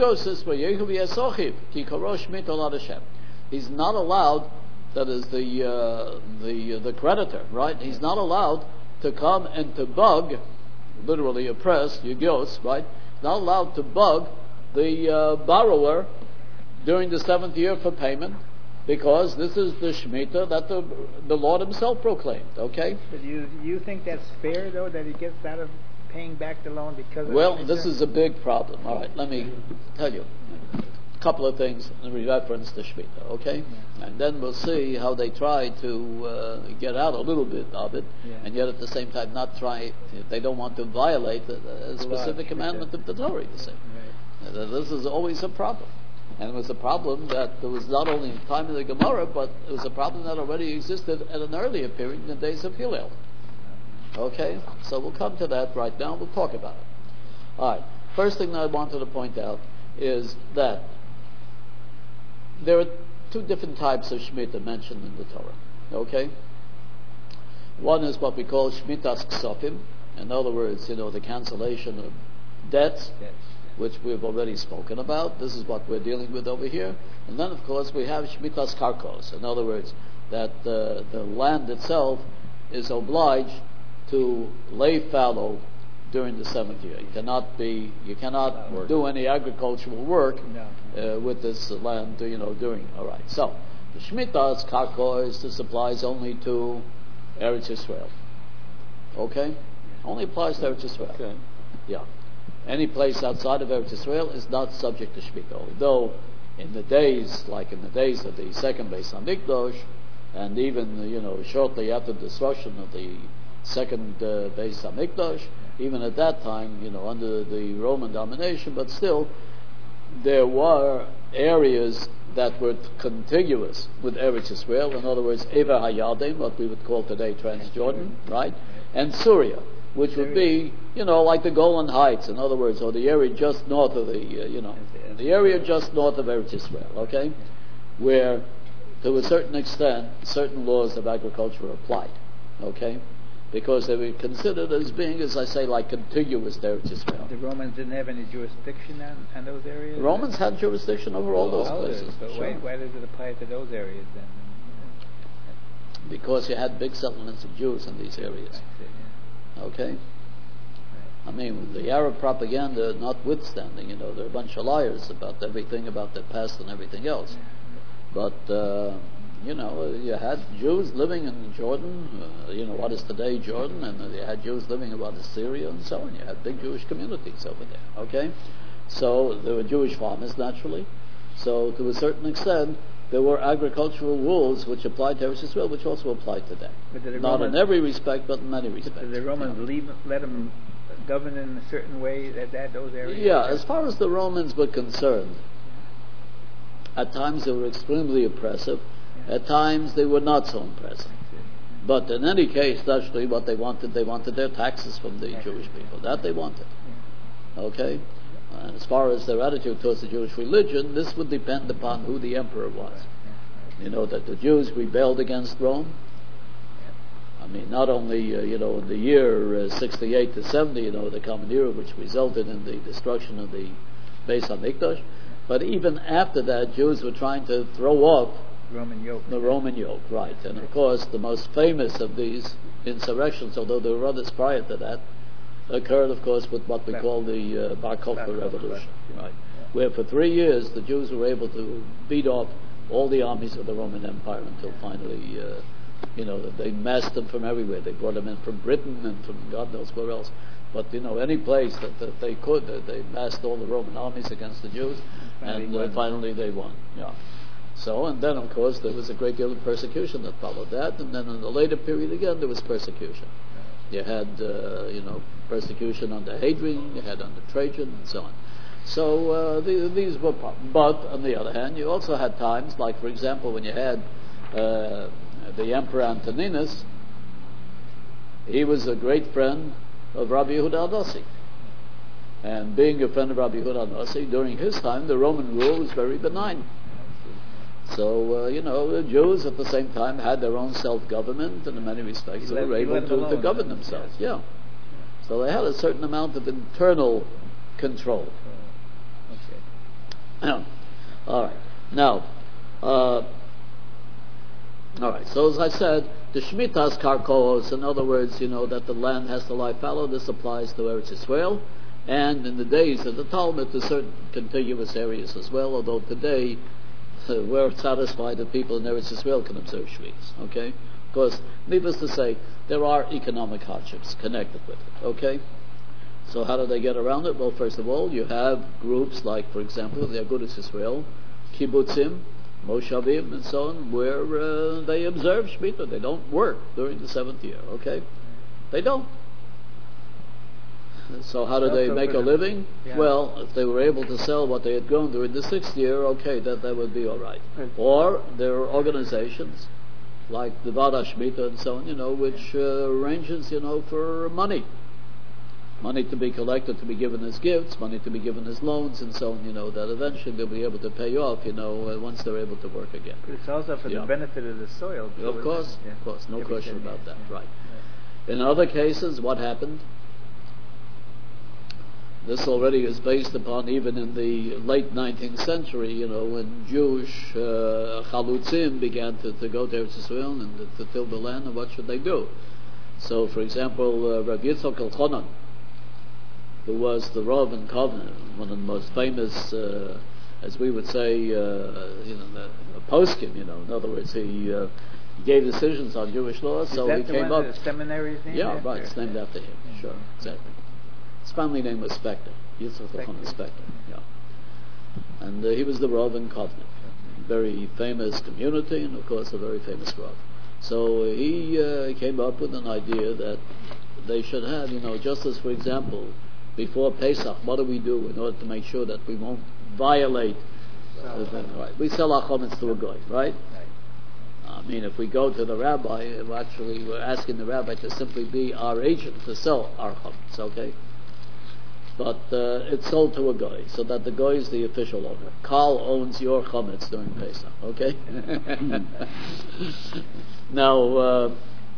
he's not allowed, that is the creditor, right? He's not allowed to come and to bug, literally oppress, Yigos, right? He's not allowed to bug the borrower during the 7th year for payment, because this is the Shemitah that the Lord himself proclaimed, okay? But you think that's fair, though, that he gets out of paying back the loan because of Well, this is a big problem. All right, let me tell you a couple of things in reference to Shemitah, okay? Yeah. And then we'll see how they try to get out a little bit of it, and yet at the same time not try, they don't want to violate a specific commandment of the Torah, you see. Right. This is always a problem. And it was a problem that it was not only in the time of the Gemara, but it was a problem that already existed at an earlier period in the days of Hillel. Okay? So we'll come to that right now. We'll talk about it. All right. First thing that I wanted to point out is that there are two different types of Shemitah mentioned in the Torah. Okay? One is what we call Shmitas Ksofim. In other words, the cancellation of debts, which we've already spoken about. This is what we're dealing with over here. And then, of course, we have Shmitas Karkos. In other words, that the land itself is obliged to lay fallow during the 7th year. You cannot do any agricultural work with this land, during. All right. So, the Shmitas Karkos, this applies only to Eretz Yisrael. Okay? Only applies to Eretz Yisrael. Okay. Yeah. Any place outside of Eretz Yisrael is not subject to Shemitah. Although, in the days of the second Beis HaMikdash, and even shortly after the destruction of the second Beis HaMikdash, even at that time, under the Roman domination, but still, there were areas that were contiguous with Eretz Yisrael. In other words, Ever HaYarden, what we would call today Transjordan, right, and Syria, which would be, like the Golan Heights, in other words, or the area just north of the area just north of Eretz Yisrael, okay, where, to a certain extent, certain laws of agriculture are applied, okay, because they were considered as being, as I say, like contiguous to Eretz Yisrael. The Romans didn't have any jurisdiction on those areas? The Romans had jurisdiction over all those places. But sure. why does it apply to those areas then? Because you had big settlements of Jews in these areas. Okay? I mean, the Arab propaganda notwithstanding, they're a bunch of liars about everything, about their past and everything else. But, you had Jews living in Jordan, what is today Jordan, and you had Jews living about Syria and so on. You had big Jewish communities over there, okay? So there were Jewish farmers, naturally. So to a certain extent, there were agricultural rules which applied to Eretz Yisrael, which also applied to them. Not in every respect, but in many respects. Did the Romans let them govern in a certain way those areas? Yeah, as far as the Romans were concerned, at times they were extremely oppressive. At times they were not so impressive. But in any case, naturally, what they wanted their taxes from the Jewish people. That they wanted. Okay? And as far as their attitude towards the Jewish religion, this would depend upon who the emperor was. That the Jews rebelled against Rome. I mean, not only, in the year 68 to 70, the Common Era, which resulted in the destruction of the Beis HaMikdash, but even after that, Jews were trying to throw off the Roman yoke, right. And of course, the most famous of these insurrections, although there were others prior to that, occurred, of course, with what we call the Bar Kokhba Revolution, right, where for 3 years the Jews were able to beat off all the armies of the Roman Empire until finally, they massed them from everywhere. They brought them in from Britain and from God knows where else. But, any place that they could, they massed all the Roman armies against the Jews, and finally they won. Yeah. So, and then, of course, there was a great deal of persecution that followed that, and then in the later period again, there was persecution. You had, persecution under Hadrian, you had under Trajan, and so on. So these were problems. But on the other hand, you also had times, like for example, when you had the Emperor Antoninus, he was a great friend of Rabbi Yehuda HaNasi. And being a friend of Rabbi Yehuda HaNasi, during his time, the Roman rule was very benign. So, the Jews at the same time had their own self-government, and in many respects they were able to govern themselves. Yeah. So they had a certain amount of internal control. Okay. All right. Now, all right. So as I said, the Shmitas Karkos, in other words, that the land has to lie fallow, this applies to Eretz Yisrael. And in the days of the Talmud, to certain contiguous areas as well, although today we're satisfied that people in Eretz Israel can observe Shvius, okay? Because, needless to say, there are economic hardships connected with it, okay? So how do they get around it? Well, first of all, you have groups like, for example, the Agudas Israel, Kibbutzim, Moshavim, and so on, where they observe Shemitah. They don't work during the 7th year, okay? They don't. So how do they make a living? Yeah. Well, if they were able to sell what they had grown during the 6th year, okay, that would be all right. Or there are organizations like the Vada Shemitah and so on, which arranges, for money to be collected, to be given as gifts, money to be given as loans, and so on, that eventually they'll be able to pay off, once they're able to work again. But it's also for the benefit of the soil. Of course, no question about that, right. In other cases, what happened? This already is based upon even in the late 19th century, when Jewish chalutzim began to go to Eretz Israel and to till the land, and what should they do? So, for example, Rav Yitzchok Elchanan, who was the Rav in Kovna, one of the most famous, as we would say, poskim, in other words, he gave decisions on Jewish law, so he came up... Is that the seminary's name? Yeah, right, it's named after him, sure, exactly. His family name was Spector, Yitzchak Elchanan Spector, yeah. And he was the Rav in Kovna, very famous community, and of course a very famous Rav. So he came up with an idea that they should have, just as, for example, before Pesach, what do we do in order to make sure that we won't violate the thing? Right. We sell our chametz to a goy, right? I mean, if we go to the rabbi, we're asking the rabbi to simply be our agent to sell our chametz, okay? But it's sold to a goy, so that the goy is the official owner. Carl owns your chametz during Pesach, okay? Now,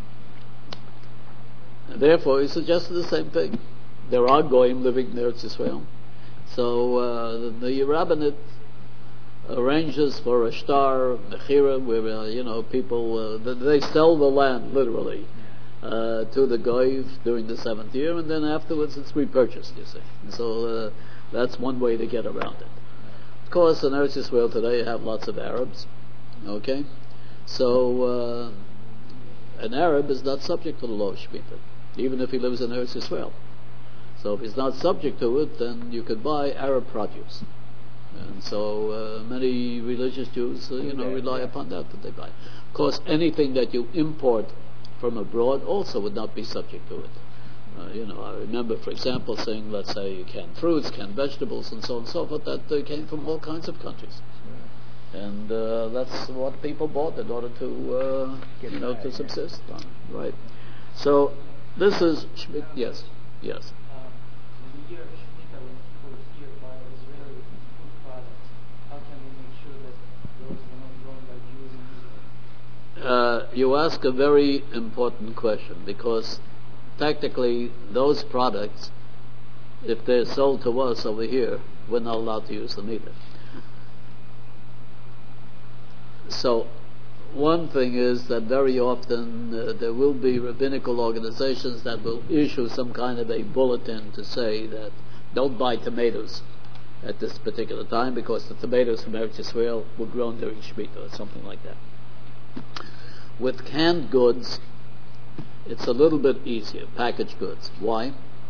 therefore, he suggested the same thing. There are goyim living in Eretz Israel. So the rabbinate arranges for a shtar, mechira, where, people, they sell the land, literally, to the goy during the 7th year, and then afterwards it's repurchased, you see. And so that's one way to get around it. Of course, in Eretz Israel today you have lots of Arabs, okay? So an Arab is not subject to the law of Shemitah, even if he lives in Eretz Israel. So if he's not subject to it, then you could buy Arab produce. And so many religious Jews, rely upon that they buy. Of course, anything that you import from abroad also would not be subject to it. I remember, for example, saying, let's say, canned fruits, canned vegetables, and so on and so forth, that came from all kinds of countries. And that's what people bought in order to, to subsist on, right? So this is, yes. The year of Shemitah, when people hear about Israeli food products, how can we make sure that those were not grown by Jews in Israel? You ask a very important question, because technically those products, if they're sold to us over here, we're not allowed to use them either. So one thing is that very often there will be rabbinical organizations that will issue some kind of a bulletin to say that don't buy tomatoes at this particular time because the tomatoes from Eretz Israel were grown during Shemitah or something like that. With canned goods, it's a little bit easier, packaged goods. Why?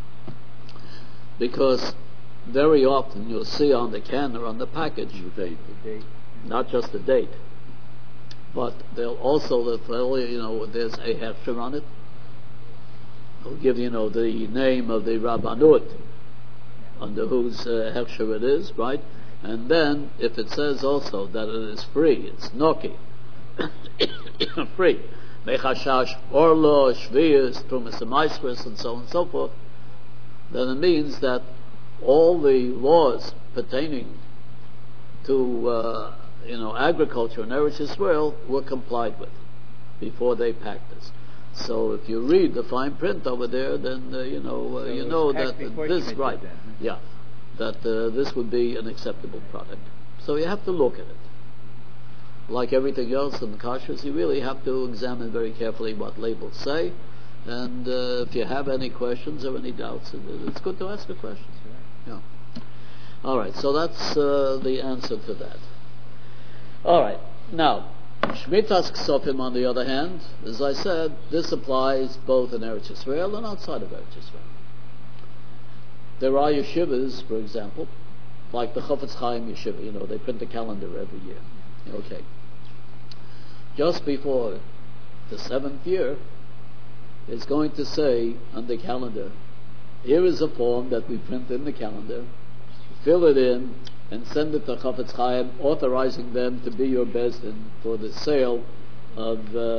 Because very often you'll see on the can or on the package the date. Not just the date, but they'll also tell you, there's a hefsher on it. They'll give the name of the Rabbanut under whose hefsher it is, right? And then if it says also that it is free, it's noki, free, mechashash orlo shvius trumas amaisris and so on and so forth, then it means that all the laws pertaining to agriculture in Eretz Israel were complied with before they packed this. So if you read the fine print over there, then you know that this right, that this would be an acceptable product. So you have to look at it. Like everything else in the kashrus, you really have to examine very carefully what labels say, And if you have any questions or any doubts, it's good to ask a question. Yeah. All right, so that's the answer to that. All right, now, Shmitas Ksofim, on the other hand, as I said, this applies both in Eretz Yisrael and outside of Eretz Yisrael. There are yeshivas, for example, like the Chofetz Chaim yeshiva, they print a calendar every year. Okay. Just before the 7th year, it's going to say on the calendar, here is a form that we print in the calendar, fill it in, and send it to Chofetz Chaim, authorizing them to be your bezdin for the sale of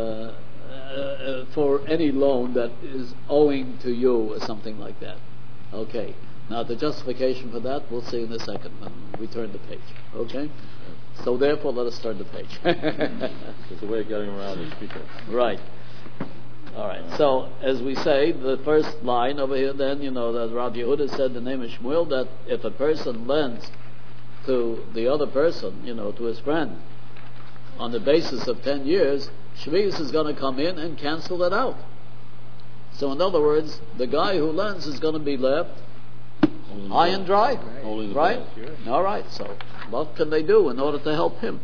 for any loan that is owing to you or something like that. Okay. Now the justification for that we'll see in a second when we turn the page. Okay. So therefore, let us turn the page. It's a way of getting around these people. Right. All right. So, as we say, the first line over here, then, that Rabbi Yehuda said the name of Shmuel, that if a person lends to the other person, to his friend, on the basis of 10 years, Shvius is going to come in and cancel that out. So, in other words, the guy who lends is going to be left high and dry. Right? All right. So, what can they do in order to help him?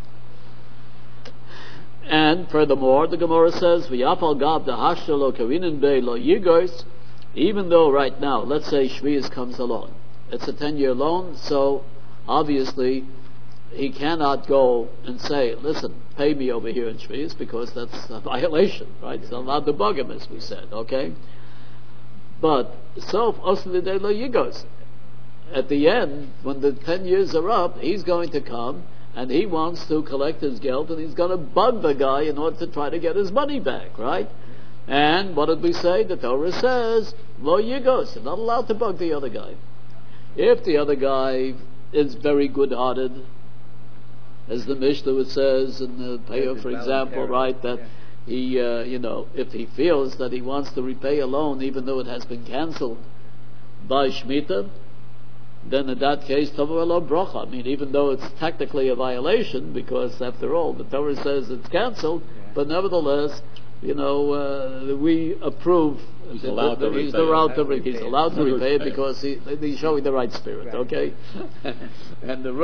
And furthermore, the Gemara says, "V'yafal gab dehashta lo karinin bei lo yigos." Even though right now, let's say Shvius comes along, it's a 10-year loan, so obviously he cannot go and say, "Listen, pay me over here in Shvius," because that's a violation, right? It's not allowed to bug him, as we said. Okay, but so osli de lo yigos. At the end, when the 10 years are up, he's going to come. And he wants to collect his guilt, and he's going to bug the guy in order to try to get his money back, right? And what did we say? The Torah says, lo yigos, you're not allowed to bug the other guy. If the other guy is very good-hearted, as the Mishnah says in the Payah, for example, right, that he, if he feels that he wants to repay a loan, even though it has been cancelled by Shemitah, then in that case, Tova lo brocha. I mean, even though it's technically a violation, because after all, the Torah says it's cancelled, but nevertheless, we approve. He's allowed to repay it because he's showing the right spirit. Okay, and the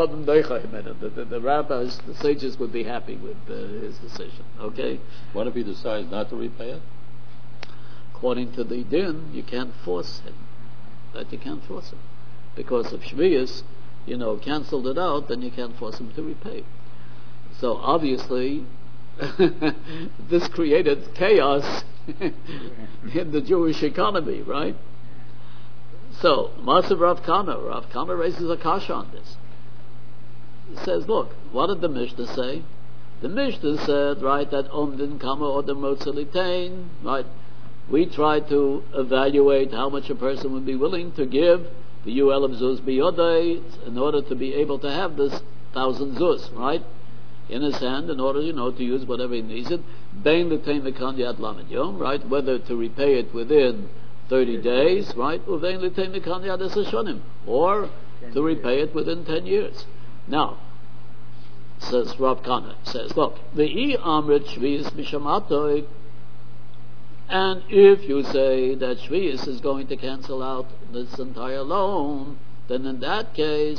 rabbis, the sages, would be happy with his decision. Okay. What if he decides not to repay it? According to the din, you can't force him. That you can't force him. Because if Shvius, canceled it out, then you can't force him to repay. So obviously, this created chaos in the Jewish economy, right? So, Masav Rav Kana raises a kasha on this. He says, look, what did the Mishnah say? The Mishnah said, right, that Omdin Kama Odem Motzalitain, right? We try to evaluate how much a person would be willing to give the UL of Zuz Biyodai in order to be able to have this 1,000 Zuz, right? In his hand, in order, to use whatever he needs it. Bein l'tein mekan yad lamed yom, right? Whether to repay it within 30 days, right? Uvein l'tein mekan yad eseshonim, or to repay it within 10 years. Now, says Rav Kana, says, look, Ve'i amrit shvius mishamatoi, and if you say that Shvius is going to cancel out this entire loan, then in that case,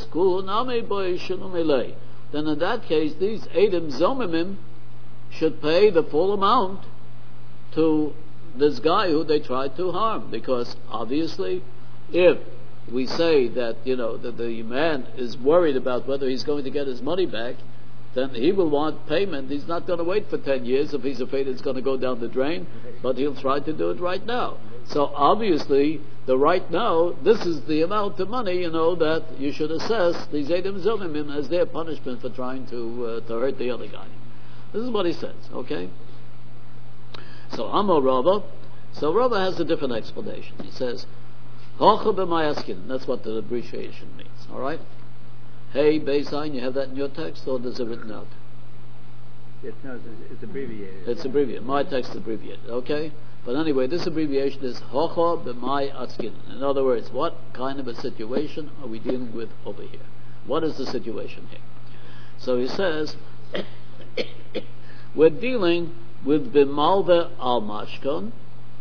then in that case, these Eidim Zomimim should pay the full amount to this guy who they tried to harm. Because obviously, if we say that, that the man is worried about whether he's going to get his money back, then he will want payment. He's not going to wait for 10 years if he's afraid it's going to go down the drain, but he'll try to do it right now. So obviously, the right now, this is the amount of money, that you should assess these Eidim Zomimim as their punishment for trying to hurt the other guy. This is what he says, okay? So Amar Rava. So Rava has a different explanation. He says, Hocha b'mayaskin. That's what the abbreviation means, all right? Hey, Beisain, you have that in your text, or is it written out? Yes, no, it's abbreviated. It's abbreviated. My text is abbreviated, okay? But anyway, this abbreviation is Hocha b'may atzkin. In other words, what kind of a situation are we dealing with over here? What is the situation here? So he says, we're dealing with b'malve al mashkon,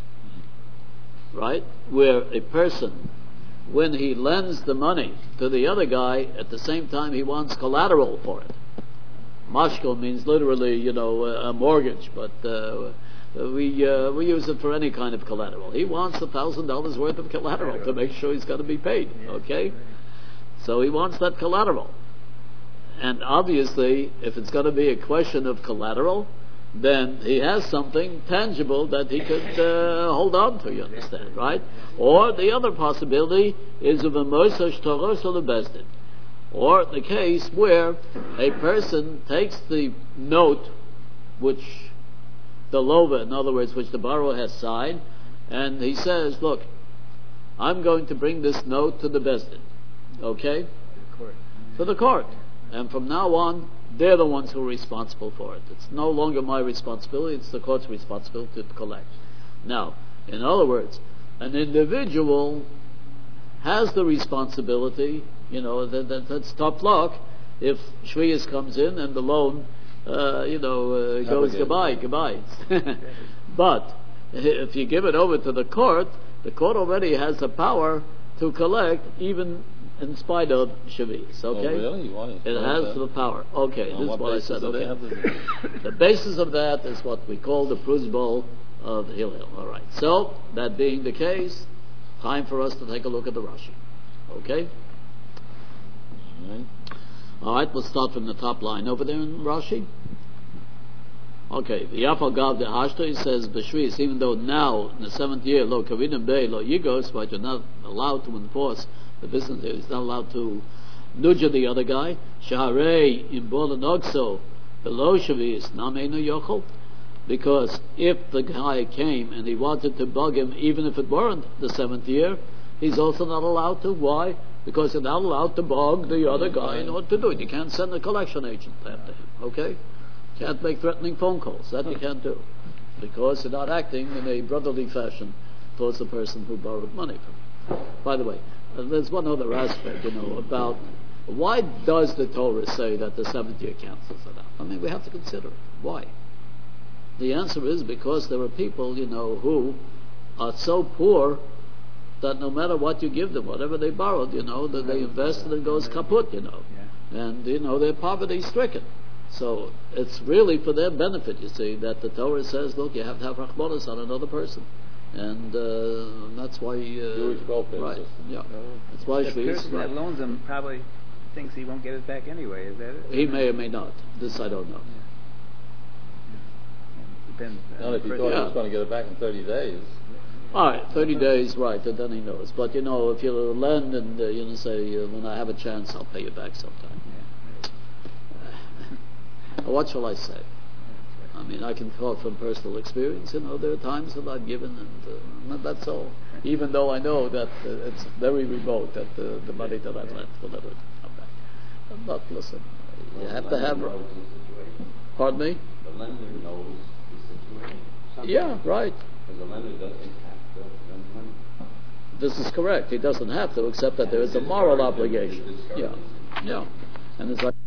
right? Where a person, when he lends the money to the other guy, at the same time he wants collateral for it. Mashko means literally, a mortgage, but we use it for any kind of collateral. He wants $1,000 worth of collateral to make sure he's going to be paid, okay? So he wants that collateral. And obviously, if it's going to be a question of collateral, then he has something tangible that he could hold on to, you understand, right? Or the other possibility is of a Moshe Toros or the Bezdin. Or the case where a person takes the note, which the lova, in other words, which the borrower has signed, and he says, look, I'm going to bring this note to the Bezdin, okay? To the court. And from now on, they're the ones who are responsible for it. It's no longer my responsibility, it's the court's responsibility to collect. Now, in other words, an individual has the responsibility, that's tough luck if Shviyas comes in and the loan, goes goodbye. But if you give it over to the court already has the power to collect even in spite of Shviyas, okay? Oh, really? Why? It has the power. Okay, this is what I said. Okay? The basis of that is what we call the Pruzbol of Hillel. All right. So, that being the case, time for us to take a look at the Rashi. Okay? All right, let's start from the top line over there in Rashi. Okay, the Yafal Gav de Hashta, he says, B'Shviyas, even though now, in the 7th year, lo Kavinim Bey, lo Yigos, but you're not allowed to enforce the business, is not allowed to nudge the other guy. Shaharei in Bolanogso below Shviyas Nameinu Yochel, because if the guy came and he wanted to bug him, even if it weren't the 7th year, he's also not allowed to. Why? Because you're not allowed to bug the other guy in order to do it. You can't send a collection agent after him. Okay? Can't make threatening phone calls. That you can't do, because you're not acting in a brotherly fashion towards the person who borrowed money from you. By the way, there's one other aspect, about why does the Torah say that the 7th year cancels it out? I mean, we have to consider it. Why? The answer is because there are people, who are so poor that no matter what you give them, whatever they borrowed, that they invest and it goes kaput, and, they're poverty stricken. So it's really for their benefit, you see, that the Torah says, look, you have to have rachmanos on another person. And that's why... Jewish welfare right, system. yeah. That's why the person that loans him probably thinks he won't get it back anyway, is that it? He may or may not. This I don't know. Depends. Not if he thought he was going to get it back in 30 days. All right, 30 days, right, and then he knows. But, if you lend and, say, when I have a chance, I'll pay you back sometime. What shall I say? I mean, I can talk from personal experience. There are times that I've given, and that's all. Even though I know that it's very remote that the money that I've lent will never come back. But listen, you have to have... Pardon me? The lender knows the situation. Yeah, right. Because the lender doesn't have to lend money. This is correct. He doesn't have to, except that there is a moral obligation. Yeah. And it's like...